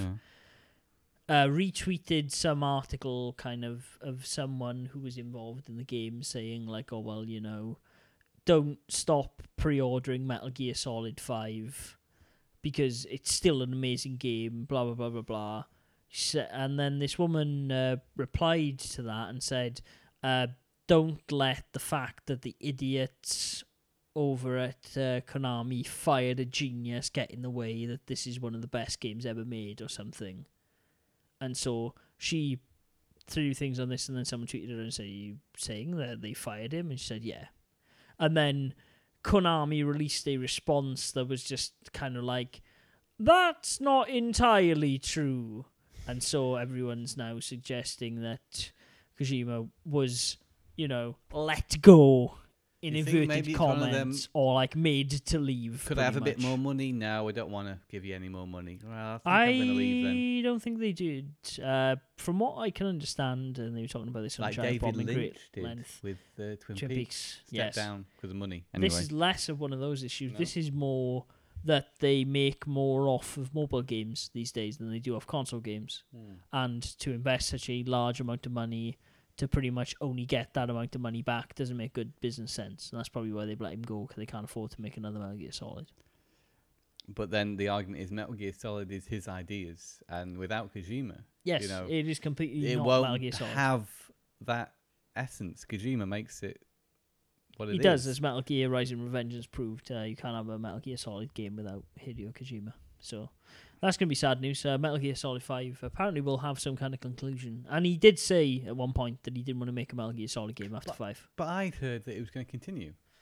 retweeted some article kind of someone who was involved in the game saying, like, oh, well, you know, don't stop pre-ordering Metal Gear Solid 5 because it's still an amazing game, blah, blah, blah, blah, blah. And then this woman replied to that and said, don't let the fact that the idiots over at Konami fired a genius get in the way that this is one of the best games ever made or something. And so she threw things on this, and then someone tweeted her and said, are you saying that they fired him? And she said, yeah. And then Konami released a response that was just kind of like, that's not entirely true. And so everyone's now suggesting that Kojima was, you know, let go in You think maybe inverted it's one of comments them- or like made to leave. Could I have a pretty bit more much. money? No, I don't want to give you any more money. Well, I think I'm going to leave then. I don't think they did. From what I can understand, and they were talking about this on Like Giant David Bomb in Lynch great did length. with Twin Twin Peaks. Peaks, Stepped yes. down because of money. Anyway, This is less of one of those issues. No. This is more that they make more off of mobile games these days than they do off console games. And to invest such a large amount of money to pretty much only get that amount of money back doesn't make good business sense. And that's probably why they've let him go, because they can't afford to make another Metal Gear Solid. But then the argument is Metal Gear Solid is his ideas, and without Kojima, Yes, you know, it is completely it not won't Metal Gear Solid. have that essence. Kojima makes it what it He is. does, as Metal Gear Rising Revenge has proved. You can't have a Metal Gear Solid game without Hideo Kojima. So that's going to be sad news. Metal Gear Solid 5 apparently will have some kind of conclusion. And he did say at one point that he didn't want to make a Metal Gear Solid game after 5. But I'd heard that it was going to continue.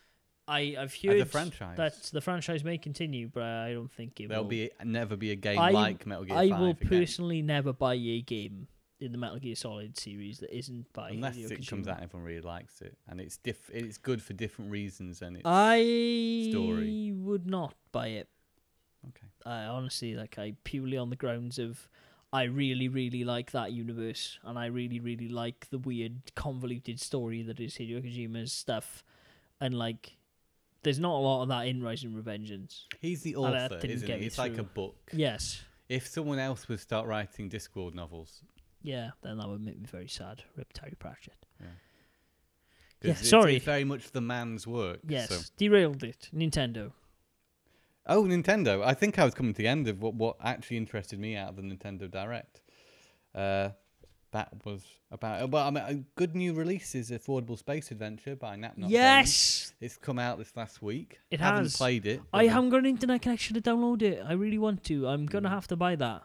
I've As a heard franchise. that the franchise may continue, but I don't think it There'll will. never be a game I- like Metal Gear I 5 will again. personally never buy a game in the Metal Gear Solid series that isn't by Unless Hideo it comes Kojima. out and everyone really likes it. And it's it's good for different reasons and it's I story. would not buy it. Okay. I honestly, I purely on the grounds of I really, really like that universe, and I really, really like the weird, convoluted story that is Hideo Kojima's stuff, and there's not a lot of that in Rising Revengeance. He's the And that author, didn't isn't get he? me It's like a through. book. Yes, If someone else would start writing Discworld novels, yeah, then that would make me very sad. Rip Terry Pratchett. 'cause sorry. it's very much the man's work. Yes, So. derailed it. Nintendo. Oh, Nintendo. I think I was coming to the end of what actually interested me out of the Nintendo Direct. That was about... Well, I mean, a good new release is Affordable Space Adventure by Napnop Games. Yes, It's come out this last week. It Haven't has. played it. I but- haven't got an internet connection to download it. I really want to. I'm gonna have to buy that.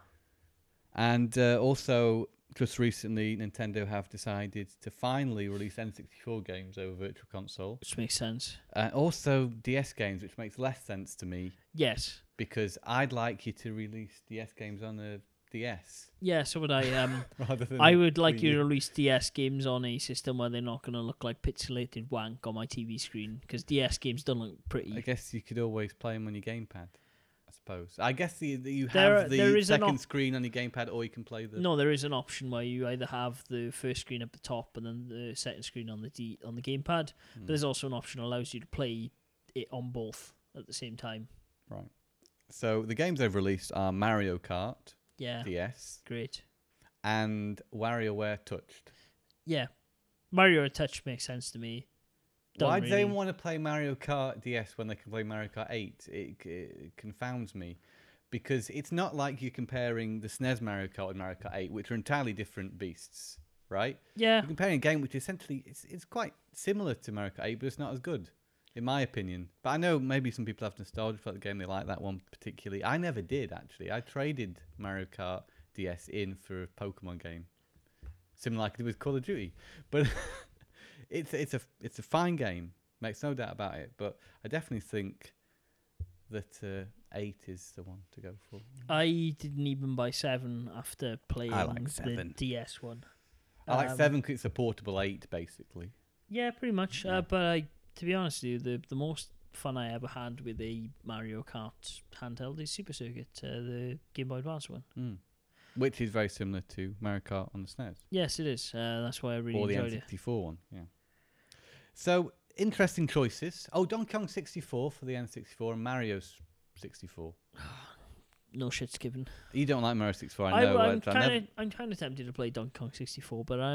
And also, just recently, Nintendo have decided to finally release N64 games over Virtual Console. Which makes sense. Also, DS games, which makes less sense to me Yes. because I'd like you to release DS games on a DS Yeah, so would I. rather than. I would like Wii you U. to release DS games on a system where they're not going to look like pixelated wank on my TV screen, because DS games don't look pretty. I guess you could always play them on your gamepad. I suppose. I guess you There- have there the is an second screen on your gamepad, or you can play the. No, there is an option where you either have the first screen at the top and then the second screen on the gamepad. But there's also an option that allows you to play it on both at the same time. Right. So the games they've released are Mario Kart Yeah, DS great. and WarioWare Touched. Yeah, Mario Touch makes sense to me. Don't Why do they really- want to play Mario Kart DS when they can play Mario Kart 8? It confounds me. Because it's not like you're comparing the SNES Mario Kart with Mario Kart 8, which are entirely different beasts, right? Yeah, You're comparing a game which essentially it's quite similar to Mario Kart 8, but it's not as good, in my opinion. But I know maybe some people have nostalgia for the game; they like that one particularly. I never did actually. I traded Mario Kart DS in for a Pokemon game, similar like I did with Call of Duty. But it's a fine game, makes no doubt about it. But I definitely think that 8 is the one to go for. I didn't even buy 7 after playing like the 7. DS one. I like 7 because it's a portable 8, basically. Yeah, pretty much. Yeah. But to be honest with you, the most fun I ever had with a Mario Kart handheld is Super Circuit, the Game Boy Advance one. Which is very similar to Mario Kart on the SNES. Yes, it is. That's why I really Or the enjoyed it. N64 one, yeah. So, interesting choices. Oh, Donkey Kong 64 for the N64 and Mario 64. No shit's given. You don't like Mario 64, I know. I'm kind of tempted to play Donkey Kong 64, but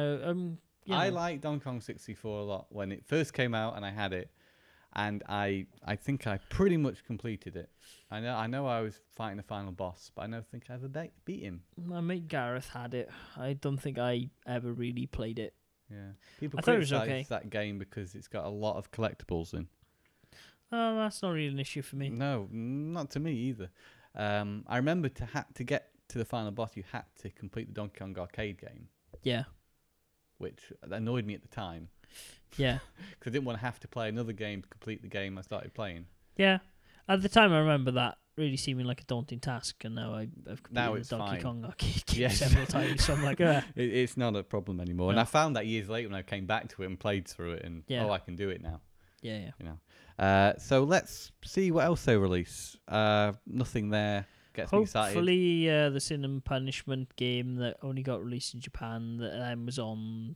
I like Donkey Kong 64 a lot when it first came out and I had it. And I think I pretty much completed it. I know I was fighting the final boss, but I don't think I ever beat him. My mate Gareth had it. I don't think I ever really played it. Yeah, people I thought it was criticize okay. that game because it's got a lot of collectibles in. Oh, that's not really an issue for me. No, not to me either. I remember to get to the final boss, you had to complete the Donkey Kong arcade game, Yeah, which annoyed me at the time yeah, because I didn't want to have to play another game to complete the game I started playing. yeah. At the time, I remember that really seeming like a daunting task, and now I've completed Now the it's Donkey fine. Kong arcade game Yes. several times, so I'm like, It's not a problem anymore. And No. I found that years later when I came back to it and played through it, and Yeah. I can do it now. yeah. You know. So let's see what else they release. Nothing there gets me excited. Hopefully, the Sin and Punishment game that only got released in Japan that was on.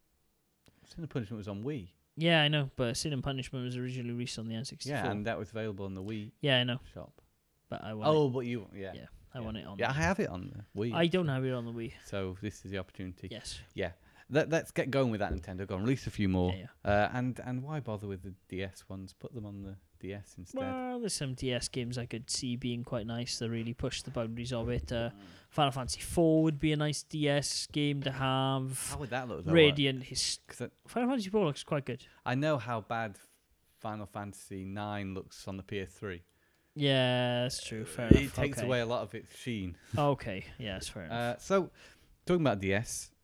Sin and Punishment was on Wii. Yeah, I know, but Sin and Punishment was originally released on the N64. Yeah, and that was available on the Wii Yeah, I know, shop. but I want. Oh, but you, yeah. Yeah, I want it on. Yeah, I have it on the Wii. I don't have it on the Wii. So this is the opportunity. Yes. Yeah. Let's get going with that, Nintendo. Go on, release a few more. Yeah, And why bother with the DS ones? Put them on the DS instead. Well, there's some DS games I could see being quite nice that really push the boundaries of it. Final Fantasy IV would be a nice DS game to have. How would that look? Though? Radiant Because Final Fantasy IV looks quite good. I know how bad Final Fantasy IX looks on the PS3. Yeah, that's true. Fair It enough. takes Okay. away a lot of its sheen. Okay, yeah, that's fair enough. So, talking about DS,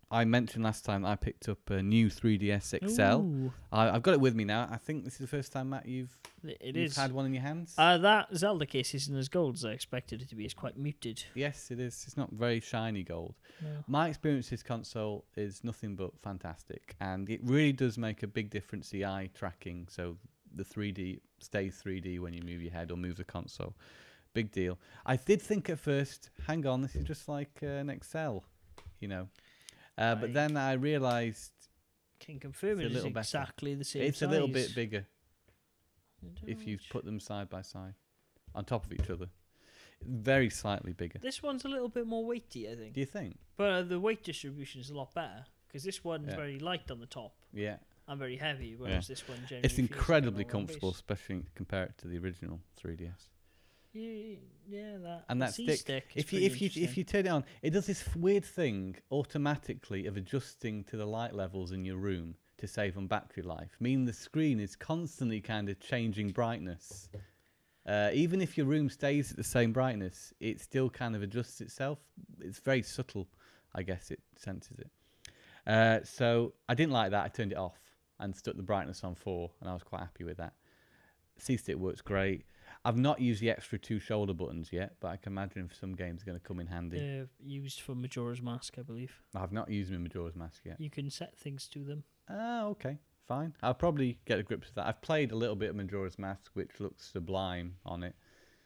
I mentioned last time that I picked up a new 3DS XL. Ooh, I've got it with me now. I think this is the first time, Matt, you've is. had one in your hands. That Zelda case isn't as gold as I expected it to be. It's quite muted. Yes, it is. It's not very shiny gold. No. My experience with this console is nothing but fantastic, and it really does make a big difference, the eye tracking, so the 3D stays 3D when you move your head or move the console. Big deal. I did think at first, hang on, this is just like an XL, you know. But then I realised Can confirm it's it a is little better. exactly the same it's size. a little bit bigger I don't if know you which- put them side by side, on top of each other. Very slightly bigger. This one's a little bit more weighty, I think. Do you think? But the weight distribution is a lot better because this one's Yeah. very light on the top Yeah. and very heavy, whereas this one generally It's feels like a incredibly more round comfortable, base. especially compare it to the original 3DS. Yeah, that And that C-stick stick, is if you pretty if you turn it on, it does this weird thing automatically of adjusting to the light levels in your room to save on battery life, meaning the screen is constantly kind of changing brightness. Even if your room stays at the same brightness, it still kind of adjusts itself. It's very subtle, I guess it senses it. So I didn't like that. I turned it off and stuck the brightness on 4, and I was quite happy with that. C-stick works great. I've not used the extra 2 shoulder buttons yet, but I can imagine if some games are going to come in handy. They're used for Majora's Mask, I believe. I've not used them in Majora's Mask yet. You can set things to them. Okay, fine. I'll probably get a grip with that. I've played a little bit of Majora's Mask, which looks sublime on it.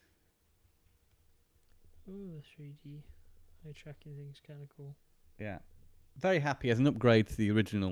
Oh, the 3D eye tracking thing's kind of cool. Yeah. Very happy. As an upgrade to the original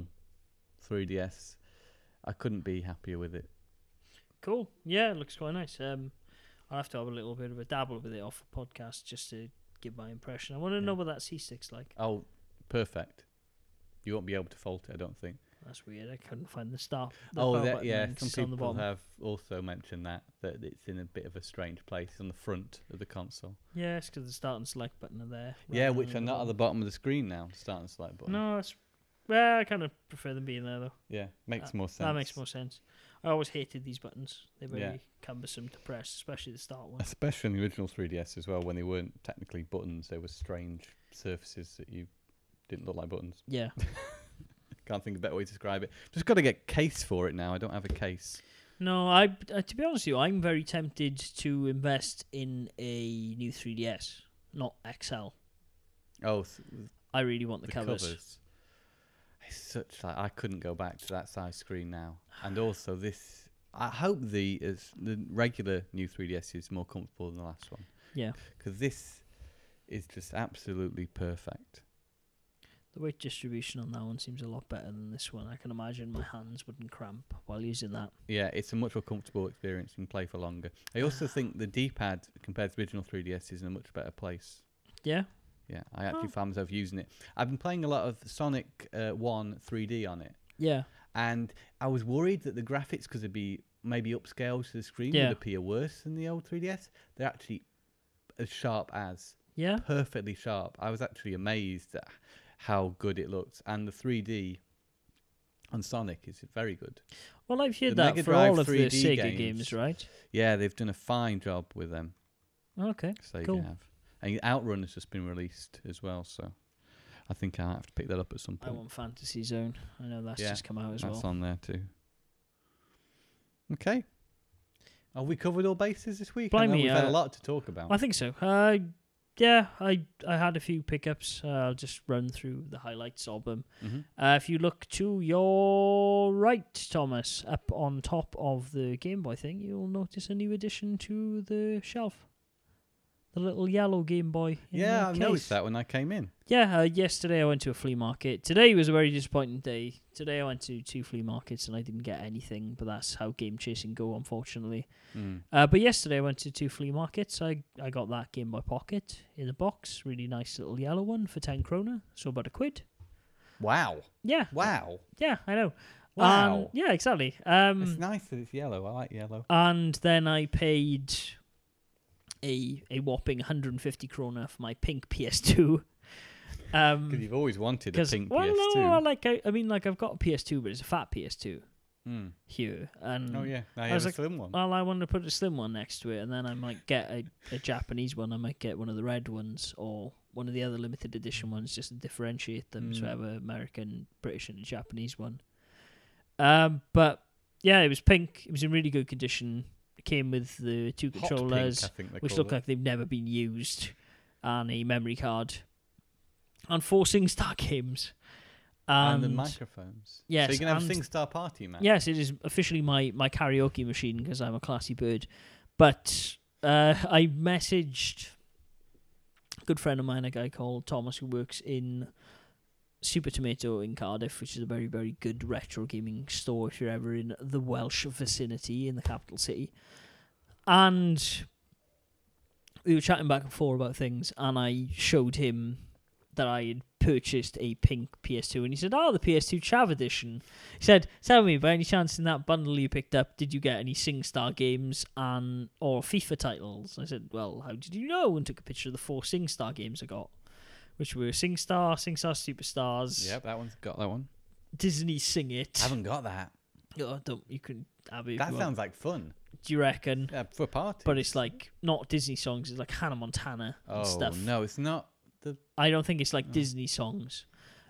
3DS, I couldn't be happier with it. Cool. Yeah, it looks quite nice. I'll have to have a little bit of a dabble with it off the podcast just to give my impression. I want to know what that C-stick's like. Oh, perfect. You won't be able to fault it, I don't think. That's weird. I couldn't find the start. Yeah. Some on the people bottom. have also mentioned that it's in a bit of a strange place on the front of the console. Yeah, it's because the start and select button are there. Yeah, rather which than are not at the bottom of the screen now. Start and select button. No, that's. Well, I kind of prefer them being there though. Yeah, makes more sense. That makes more sense. I always hated these buttons. They're very Yeah. cumbersome to press, especially the start one. Especially in the original 3DS as well, when they weren't technically buttons. They were strange surfaces that you didn't look like buttons. Yeah. Can't think of a better way to describe it. Just got to get case for it now. I don't have a case. No, I to be honest with you, I'm very tempted to invest in a new 3DS, not XL. Oh, I really want the, the covers. It's such like I couldn't go back to that size screen now. And also this, I hope the regular new 3DS is more comfortable than the last one. Yeah. Because this is just absolutely perfect. The weight distribution on that one seems a lot better than this one. I can imagine my hands wouldn't cramp while using that. Yeah, it's a much more comfortable experience. You can play for longer. I also think the D-pad compared to the original 3DS is in a much better place. Yeah. Yeah, I actually found myself using it. I've been playing a lot of Sonic 1 3D on it. Yeah. And I was worried that the graphics, because it'd be maybe upscaled to the screen, Yeah. would appear worse than the old 3DS. They're actually as sharp as. Yeah. Perfectly sharp. I was actually amazed at how good it looked. And the 3D on Sonic is very good. Well, I've heard The that Mega for Drive all of the 3D Sega games, right? Yeah, they've done a fine job with them. Okay. So Cool. you have. And Outrun has just been released as well, so I think I'll have to pick that up at some I point. want Fantasy Zone. I know that's Yeah, just come out as That's well. on there too. Okay. Have we covered all bases this week? I know Blimey, we've had a lot to talk about. I think so. Yeah, I had a few pickups. I'll just run through the highlights of them. Mhm. If you look to your right, Thomas, up on top of the Game Boy thing, you'll notice a new addition to the shelf. The little yellow Game Boy. In Yeah, the I case. noticed that when I came in. Yeah, yesterday I went to a flea market. Today was a very disappointing day. Today I went to 2 flea markets and I didn't get anything, but that's how game chasing go, unfortunately. Mm. But yesterday I went to 2 flea markets. I got that Game Boy Pocket in the box. Really nice little yellow one for 10 krona, so about £1. Wow. Yeah. Wow. Yeah, I know. Wow. Yeah, exactly. It's nice that it's yellow. I like yellow. And then I paid a whopping 150 krona for my pink PS2. Because you've always wanted a pink PS2. Well, no, I mean, I've got a PS2, but it's a fat PS2. here. And Oh yeah, I I have was a like, slim one. well, I wanted to put a slim one next to it, and then I might get a Japanese one. I might get one of the red ones or one of the other limited edition ones just to differentiate them. So I have an American, British, and a Japanese one. But yeah, it was pink. It was in really good condition. It came with the two Hot controllers, pink, I think they which call look it. like they've never been used, and a memory card, and 4 SingStar games. And the microphones. Yes, So you can have a and- SingStar party, man. Yes, it is officially my karaoke machine because I'm a classy bird. But I messaged a good friend of mine, a guy called Thomas, who works in Super Tomato in Cardiff, which is a very, very good retro gaming store if you're ever in the Welsh vicinity in the capital city. And we were chatting back and forth about things, and I showed him that I had purchased a pink PS2, and he said, "Oh, the PS2 Chav edition." He said, "Tell me, by any chance in that bundle you picked up, did you get any SingStar games or FIFA titles?" I said, "Well, how did you know?" And took a picture of the 4 SingStar games I got, which were SingStar Superstars, Yep, that one's got that one. Disney Sing It. I haven't got that. Oh, you can have it. That sounds like fun. Do you reckon? Yeah, for a party. But it's like not Disney songs. It's like Hannah Montana and stuff. No, it's not. I don't think it's like Disney songs.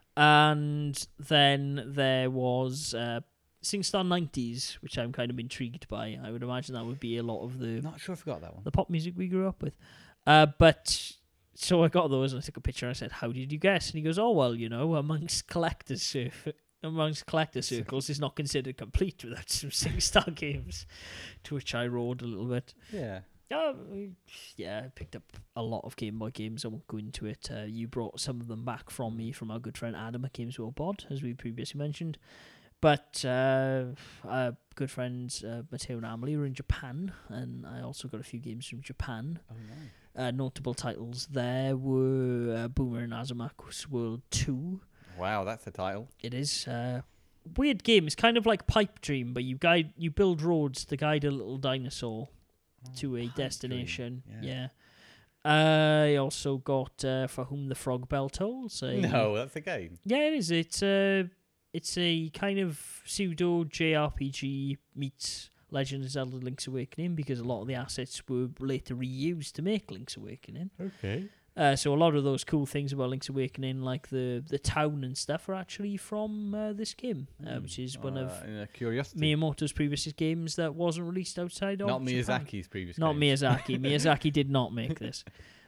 And then there was SingStar 90s, which I'm kind of intrigued by. I would imagine that would be a lot of the Not sure if I got that one. the pop music we grew up with. But so I got those and I took a picture and I said, "How did you guess?" And he goes, "Oh, well, amongst collectors circles, it's not considered complete without some SingStar games." To which I roared a little bit. Yeah. Yeah, I picked up a lot of Game Boy games. I won't go into it. You brought some of them back from me from our good friend Adam at Games World Bod, as we previously mentioned. But good friends Matteo and Emily were in Japan, and I also got a few games from Japan. Oh, nice. Notable titles there were Boomer and Azumaka's World 2. Wow, that's a title. It is weird game. It's kind of like Pipe Dream, but you build roads to guide a little dinosaur to a Pipe destination. Dream, Yeah. I also got For Whom the Frog Bell Tolls. No, that's a game. Yeah, it is. It's a kind of pseudo JRPG meets Legend of Zelda Link's Awakening, because a lot of the assets were later reused to make Link's Awakening. Okay. So a lot of those cool things about Link's Awakening, like the town and stuff, are actually from this game, which is one of Curiosity. Miyamoto's previous games that wasn't released outside of Not Japan. Miyazaki's previous Not games. Miyazaki. Miyazaki did not make this.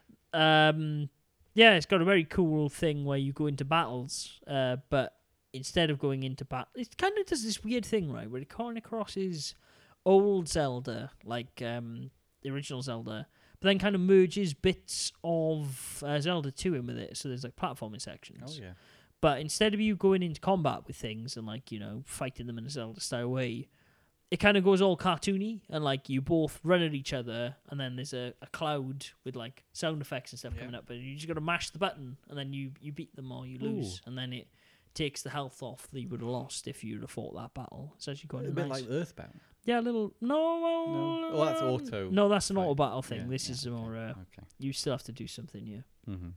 Yeah, it's got a very cool thing where you go into battles, but instead of going into battle, it kind of does this weird thing, right, where it kind of crosses old Zelda, like the original Zelda, but then kind of merges bits of Zelda 2 in with it. So there's like platforming sections. Oh, yeah. But instead of you going into combat with things and like, fighting them in a Zelda style way, it kind of goes all cartoony, and like you both run at each other, and then there's a cloud with like sound effects and stuff coming up, but you just got to mash the button, and then you beat them or you lose, and then it takes the health off that you would have lost if you'd have fought that battle. It's actually quite A nice. bit like Earthbound. Yeah, a little. No. No. Oh, that's auto. No, that's an fight. auto battle thing. Yeah, This is more. Okay. You still have to do something, yeah. Mm-hmm.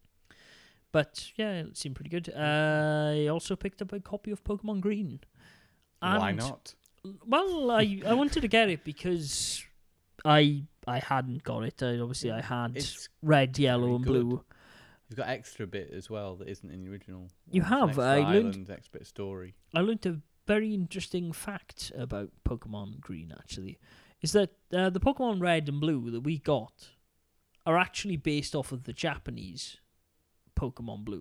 But yeah, it seemed pretty good. I also picked up a copy of Pokemon Green. Why And- not? Well, I wanted to get it because I hadn't got it. Obviously, I had It's red, yellow, very and good. blue. You've got extra bit as well that isn't in the original. You one. have, Extra I learned- island, extra bit of story. I learned a very interesting fact about Pokemon Green, actually. Is that the Pokemon Red and Blue that we got are actually based off of the Japanese Pokemon Blue.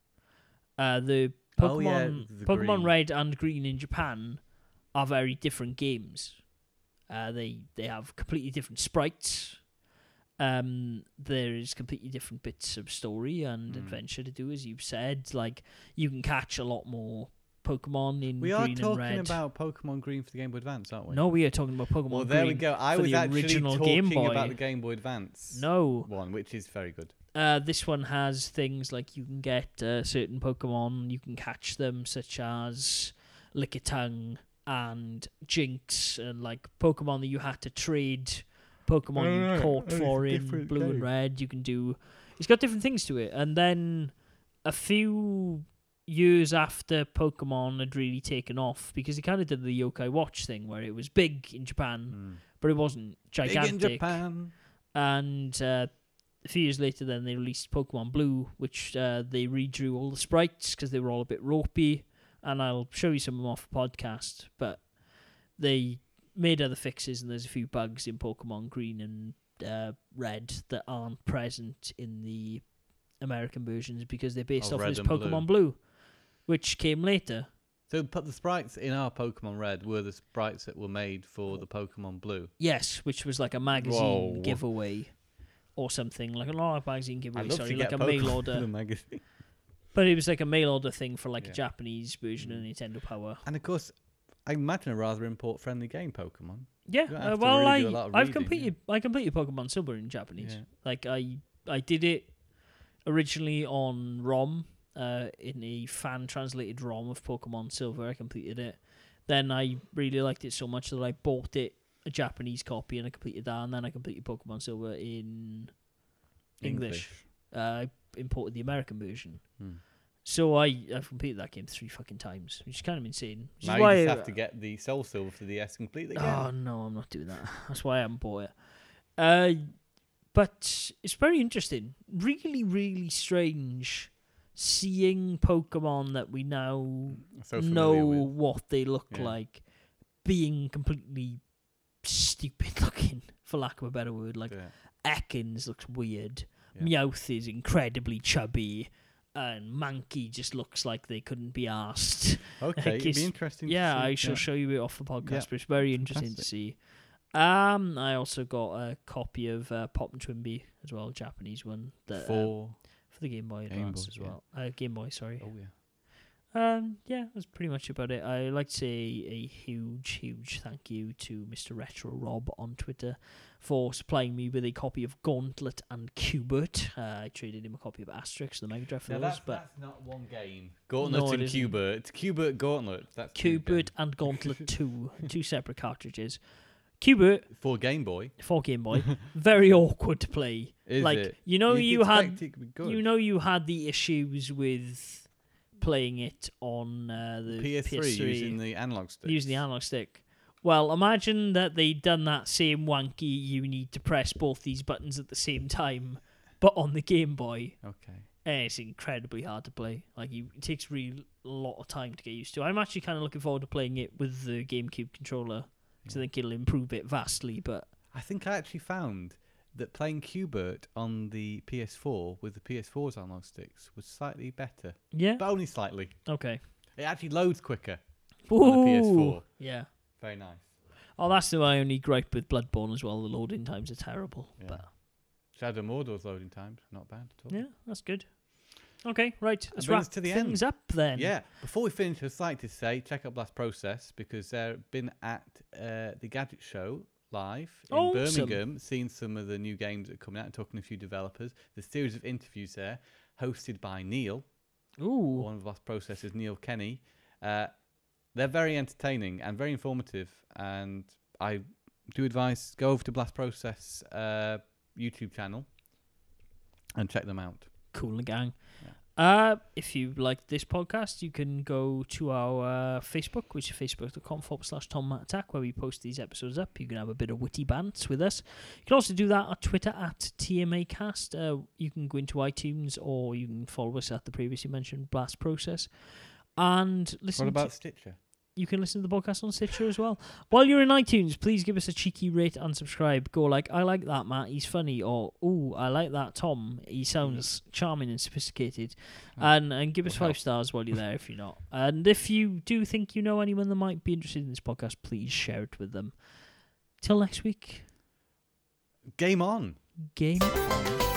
The Pokemon, Oh, yeah, the Pokemon green. Red and Green in Japan are very different games. They have completely different sprites. There is completely different bits of story and adventure to do, as you've said. Like, you can catch a lot more Pokemon in We Green are and talking Red. about Pokemon Green for the Game Boy Advance, aren't we? No, we are talking about Pokemon Well, Green. there we go. I for was the actually original talking Game Boy. about the Game Boy Advance No. one, which is very good. This one has things like you can get certain Pokemon, you can catch them, such as Lickitung and Jinx, and like Pokemon that you had to trade Pokemon you caught for in different Blue and game. Red. You can do. It's got different things to it, and then a few years after Pokemon had really taken off, because he kind of did the Yokai Watch thing where it was big in Japan, but it wasn't gigantic. Big in Japan. And a few years later, then they released Pokemon Blue, which they redrew all the sprites because they were all a bit ropey. And I'll show you some of them off the podcast. But they made other fixes, and there's a few bugs in Pokemon Green and Red that aren't present in the American versions because they're based off this Pokemon Blue, which came later. So the sprites in our Pokemon Red were the sprites that were made for the Pokemon Blue? Yes, which was like a magazine giveaway or something. Like a magazine giveaway, like a mail order. Magazine. But it was like a mail order thing for like a Japanese version of Nintendo Power. And of course, I imagine a rather import-friendly game, Pokemon. Yeah, I completed Pokemon Silver in Japanese. Yeah. Like I did it originally on ROM, in a fan-translated ROM of Pokemon Silver. I completed it. Then I really liked it so much that I bought it a Japanese copy, and I completed that. And then I completed Pokemon Silver in English. I imported the American version. So I've completed that game 3 fucking times, which is kind of insane. Now you just have to get the Soul Silver for the DS and complete the game. Oh, no, I'm not doing that. That's why I haven't bought it. But it's very interesting. Really, really strange seeing Pokemon that we now know what they look like being completely stupid looking, for lack of a better word. Like, Ekans looks weird. Meowth is incredibly chubby. And Mankey just looks like they couldn't be asked. Okay, it'd be interesting to see. I shall show you it off the podcast, but it's very interesting to see. I also got a copy of Pop and Twinbee as well, a Japanese one. That, for the Game Boy Advance as well. Game Boy, sorry. Oh, yeah. That's pretty much about it. I'd like to say a huge, huge thank you to Mr. Retro Rob on Twitter for supplying me with a copy of Gauntlet and Qbert. I traded him a copy of Asterix, the Mega Drive for those. That's not one game. Gauntlet and Qbert. It's Qbert Gauntlet. That's Qbert and Gauntlet 2. 2 separate cartridges. Qbert for Game Boy. Very awkward to play. Is like it? You had the issues with playing it on the PS3 using the analog stick. Well, imagine that they'd done that same wanky, you need to press both these buttons at the same time, but on the Game Boy. Okay. And it's incredibly hard to play. Like, it takes really a lot of time to get used to. I'm actually kind of looking forward to playing it with the GameCube controller, because I think it'll improve it vastly. But I think I actually found that playing Qbert on the PS4 with the PS4's analog sticks was slightly better. Yeah? But only slightly. Okay. It actually loads quicker on the PS4. Yeah. Very nice. Oh, that's my only gripe with Bloodborne as well. The loading times are terrible. Yeah. But Shadow Mordor's loading times, not bad at all. Yeah, that's good. Okay, right. Let's wrap things up then. Yeah. Before we finish, I'd like to say, check out Blast Process, because they've been at the Gadget Show live in Birmingham, seeing some of the new games that are coming out and talking to a few developers. There's a series of interviews there, hosted by Neil. Ooh. One of the Blast Process's, Neil Kenny. They're very entertaining and very informative, and I do advise go over to Blast Process YouTube channel and check them out. Cool, gang. Yeah. If you like this podcast, you can go to our Facebook, which is facebook.com/TomMattAttack, where we post these episodes up. You can have a bit of witty bants with us. You can also do that on Twitter at TMAcast. You can go into iTunes, or you can follow us at the previously mentioned Blast Process. And listen. What about Stitcher? You can listen to the podcast on Stitcher as well. While you're in iTunes, please give us a cheeky rate and subscribe. Go like, I like that, Matt, he's funny. Or, ooh, I like that, Tom, he sounds charming and sophisticated. And give us 5 stars while you're there if you're not. And if you do think you know anyone that might be interested in this podcast, please share it with them. Till next week. Game on. Game on.